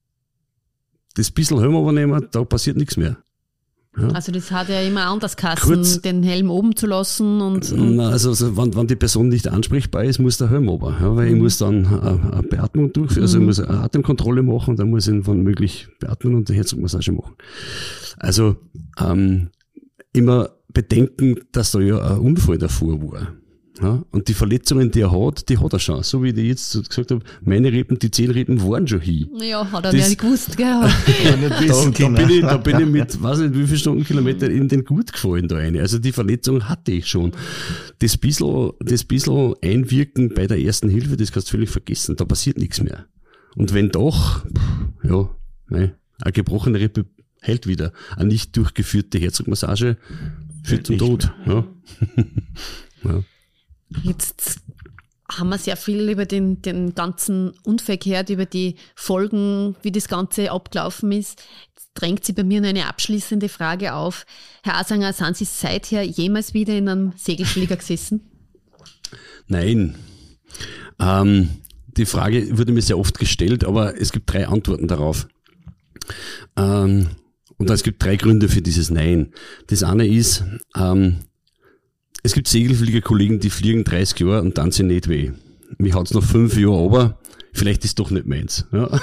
Das bisschen Helm aber nehmen, da passiert nichts mehr. Ja. Also das hat ja immer anders geheißen, den Helm oben zu lassen und also wenn die Person nicht ansprechbar ist, muss der Helm oben, ja, weil ich muss dann eine Beatmung durchführen, also ich muss eine Atemkontrolle machen, dann muss ich wenn möglich beatmen und eine Herzmassage machen. Also immer bedenken, dass da ja ein Unfall davor war. Ja, und die Verletzungen, die er hat er schon. So wie ich jetzt gesagt habe, meine Rippen, die 10 Rippen waren schon hin. Ja, hat er nicht gewusst, gell? Da bin ich mit, weiß nicht, wie viele Stundenkilometer in den Gut gefallen da rein. Also die Verletzung hatte ich schon. Das bisschen Einwirken bei der ersten Hilfe, das kannst du völlig vergessen. Da passiert nichts mehr. Und wenn doch, ja, eine gebrochene Rippe hält wieder. Eine nicht durchgeführte Herzdruckmassage führt zum Tod. Ja. Ja. Jetzt haben wir sehr viel über den ganzen Unfall gehört, über die Folgen, wie das Ganze abgelaufen ist. Jetzt drängt sich bei mir noch eine abschließende Frage auf. Herr Asanger, sind Sie seither jemals wieder in einem Segelflieger gesessen? Nein. Die Frage wurde mir sehr oft gestellt, aber es gibt 3 Antworten darauf. Und es gibt 3 Gründe für dieses Nein. Das eine ist, es gibt Segelfliegerkollegen, die fliegen 30 Jahre und dann sind nicht weh. Mich hat's noch 5 Jahre aber vielleicht ist doch nicht meins. Ja.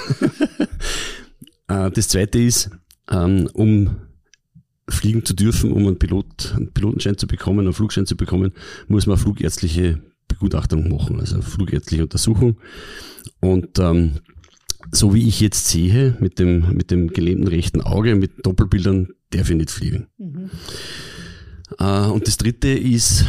Das Zweite ist, um fliegen zu dürfen, um einen Pilotenschein zu bekommen, einen Flugschein zu bekommen, muss man eine flugärztliche Begutachtung machen, also eine flugärztliche Untersuchung. Und so wie ich jetzt sehe, mit dem gelähmten rechten Auge, mit Doppelbildern, darf ich nicht fliegen. Mhm. Und das Dritte ist,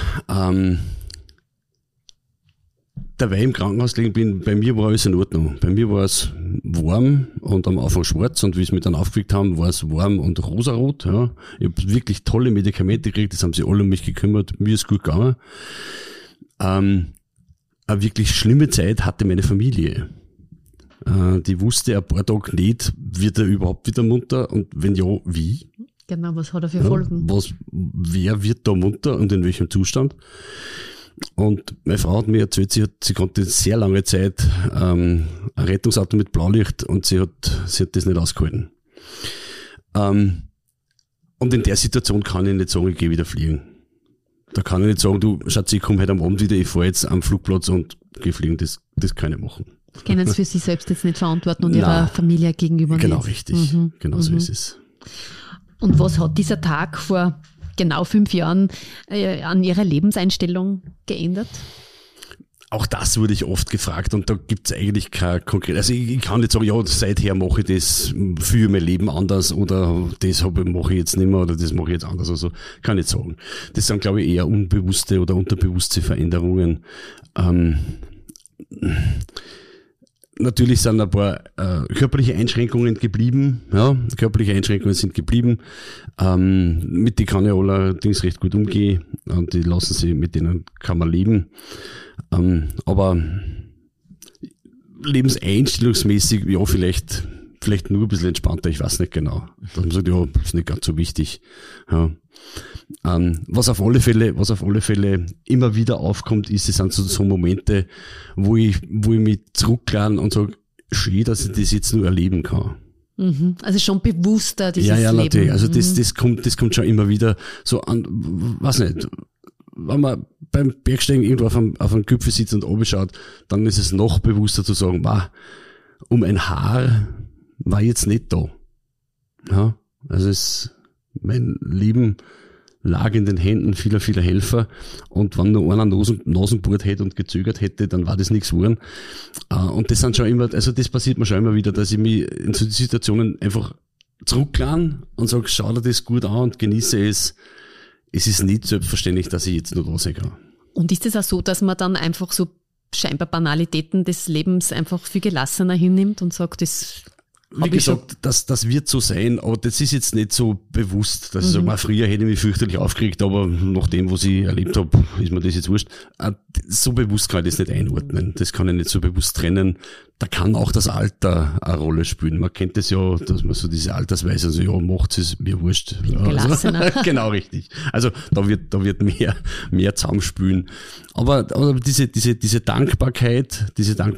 dabei im Krankenhaus gelegen bin, bei mir war alles in Ordnung. Bei mir war es warm und am Anfang schwarz und wie sie mich dann aufgeweckt haben, war es warm und rosarot. Ja. Ich habe wirklich tolle Medikamente gekriegt, das haben sie alle um mich gekümmert, mir ist gut gegangen. Eine wirklich schlimme Zeit hatte meine Familie. Die wusste ein paar Tage nicht, wird er überhaupt wieder munter und wenn ja, wie? Genau, was hat er für Folgen? Wer wird da munter und in welchem Zustand? Und meine Frau hat mir erzählt, sie konnte sehr lange Zeit ein Rettungsauto mit Blaulicht und sie hat das nicht ausgehalten. Und in der Situation kann ich nicht sagen, ich gehe wieder fliegen. Da kann ich nicht sagen, du Schatz, ich komme heute am Abend wieder, ich fahre jetzt am Flugplatz und gehe fliegen. Das kann ich machen. Können Sie für sich selbst jetzt nicht verantworten und Ihrer Familie gegenüber genau nicht? Richtig, genau so ist es. Und was hat dieser Tag vor genau 5 Jahren an Ihrer Lebenseinstellung geändert? Auch das wurde ich oft gefragt und da gibt es eigentlich kein konkret. Also ich kann nicht sagen, ja, seither mache ich das für mein Leben anders oder das mache ich jetzt nicht mehr oder das mache ich jetzt anders. Also kann ich nicht sagen. Das sind, glaube ich, eher unbewusste oder unterbewusste Veränderungen. Natürlich sind ein paar körperliche Einschränkungen geblieben. Ja, körperliche Einschränkungen sind geblieben. Mit denen kann ich allerdings recht gut umgehen und mit denen kann man leben. Aber lebenseinstellungsmäßig, ja, vielleicht nur ein bisschen entspannter, ich weiß nicht genau. Dass man sagt, ja, ist nicht ganz so wichtig. Ja. Was auf alle Fälle immer wieder aufkommt, es sind so Momente, wo ich mich zurücklehne und sage, schön, dass ich das jetzt nur erleben kann. Mhm. Also schon bewusster dieses Leben. Ja, natürlich. Also das kommt schon immer wieder so an, weiß nicht, wenn man beim Bergsteigen irgendwo auf einem Gipfel sitzt und oben schaut, dann ist es noch bewusster zu sagen, um ein Haar war jetzt nicht da. Ja, also mein Leben lag in den Händen vieler Helfer und wenn nur einer Nasenbohrt hätte und gezögert hätte, dann war das nichts geworden. Und das sind schon immer, also das passiert mir schon immer wieder, dass ich mich in so Situationen einfach zurücklehne und sage, schau dir das gut an und genieße es. Es ist nicht selbstverständlich, dass ich jetzt nur da sein kann. Und ist es auch so, dass man dann einfach so scheinbar Banalitäten des Lebens einfach viel gelassener hinnimmt und sagt, das wie gesagt, das wird so sein, aber das ist jetzt nicht so bewusst, dass ich sage, früher hätte ich mich fürchterlich aufgeregt, aber nach dem, was ich erlebt habe, ist mir das jetzt wurscht. So bewusst kann ich das nicht einordnen. Das kann ich nicht so bewusst trennen. Da kann auch das Alter eine Rolle spielen. Man kennt das ja, dass man so diese Altersweise, also ja, macht es mir wurscht. Gelassener. Also, genau, richtig. Also da wird mehr zusammenspülen. Aber diese Dankbarkeit,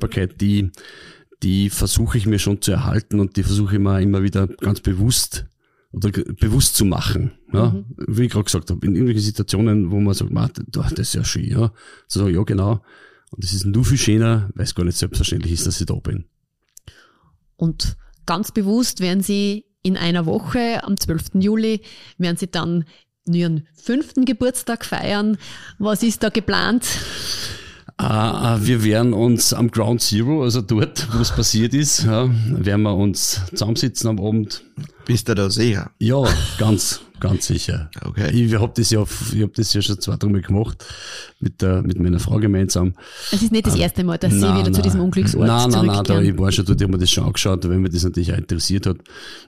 die versuche ich mir schon zu erhalten und die versuche ich mir immer wieder ganz bewusst zu machen. Ja? Wie ich gerade gesagt habe, in irgendwelchen Situationen, wo man sagt, das ist ja schön, ja. So, ja, genau. Und es ist nur viel schöner, weil es gar nicht selbstverständlich ist, dass ich da bin. Und ganz bewusst werden Sie in einer Woche, am 12. Juli, werden Sie dann Ihren 5. Geburtstag feiern. Was ist da geplant? Wir werden uns am Ground Zero, also dort, wo es passiert ist, ja, werden wir uns zusammensitzen am Abend. Bist du da sicher? Ja, ganz sicher. Okay. Ich habe das ja schon 2-3 Mal gemacht, mit meiner Frau gemeinsam. Es ist nicht das erste Mal, dass Sie wieder zu diesem Unglücksort zurückkehren. Ich war schon dort, ich habe mir das schon angeschaut, weil mir das natürlich auch interessiert hat.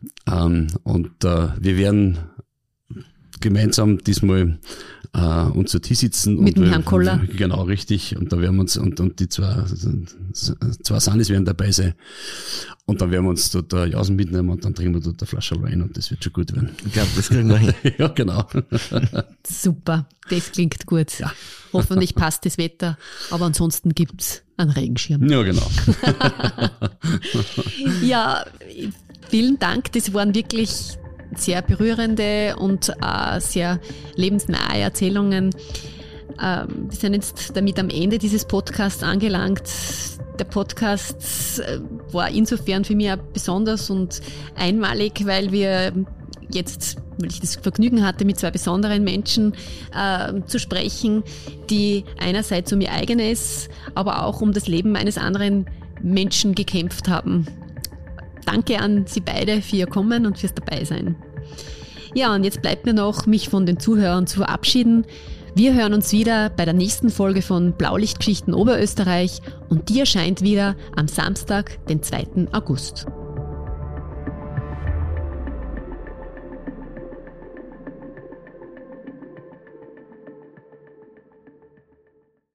Wir werden gemeinsam diesmal unser Tisch sitzen. Mit dem Herrn Koller. Genau, richtig. Und da werden wir uns, und die zwei Sanis werden dabei sein. Und dann werden wir uns dort Jausen mitnehmen und dann trinken wir dort eine Flasche Wein und das wird schon gut werden. Ich glaube, das kriegen wir hin. Ja, genau. Super, das klingt gut. Ja. Hoffentlich passt das Wetter, aber ansonsten gibt's einen Regenschirm. Ja, genau. Ja, vielen Dank. Das waren wirklich sehr berührende und sehr lebensnahe Erzählungen. Wir sind jetzt damit am Ende dieses Podcasts angelangt. Der Podcast war insofern für mich auch besonders und einmalig, weil ich das Vergnügen hatte, mit zwei besonderen Menschen zu sprechen, die einerseits um ihr eigenes, aber auch um das Leben eines anderen Menschen gekämpft haben. Danke an Sie beide für Ihr Kommen und fürs Dabeisein. Ja, und jetzt bleibt mir noch, mich von den Zuhörern zu verabschieden. Wir hören uns wieder bei der nächsten Folge von Blaulichtgeschichten Oberösterreich und die erscheint wieder am Samstag, den 2. August.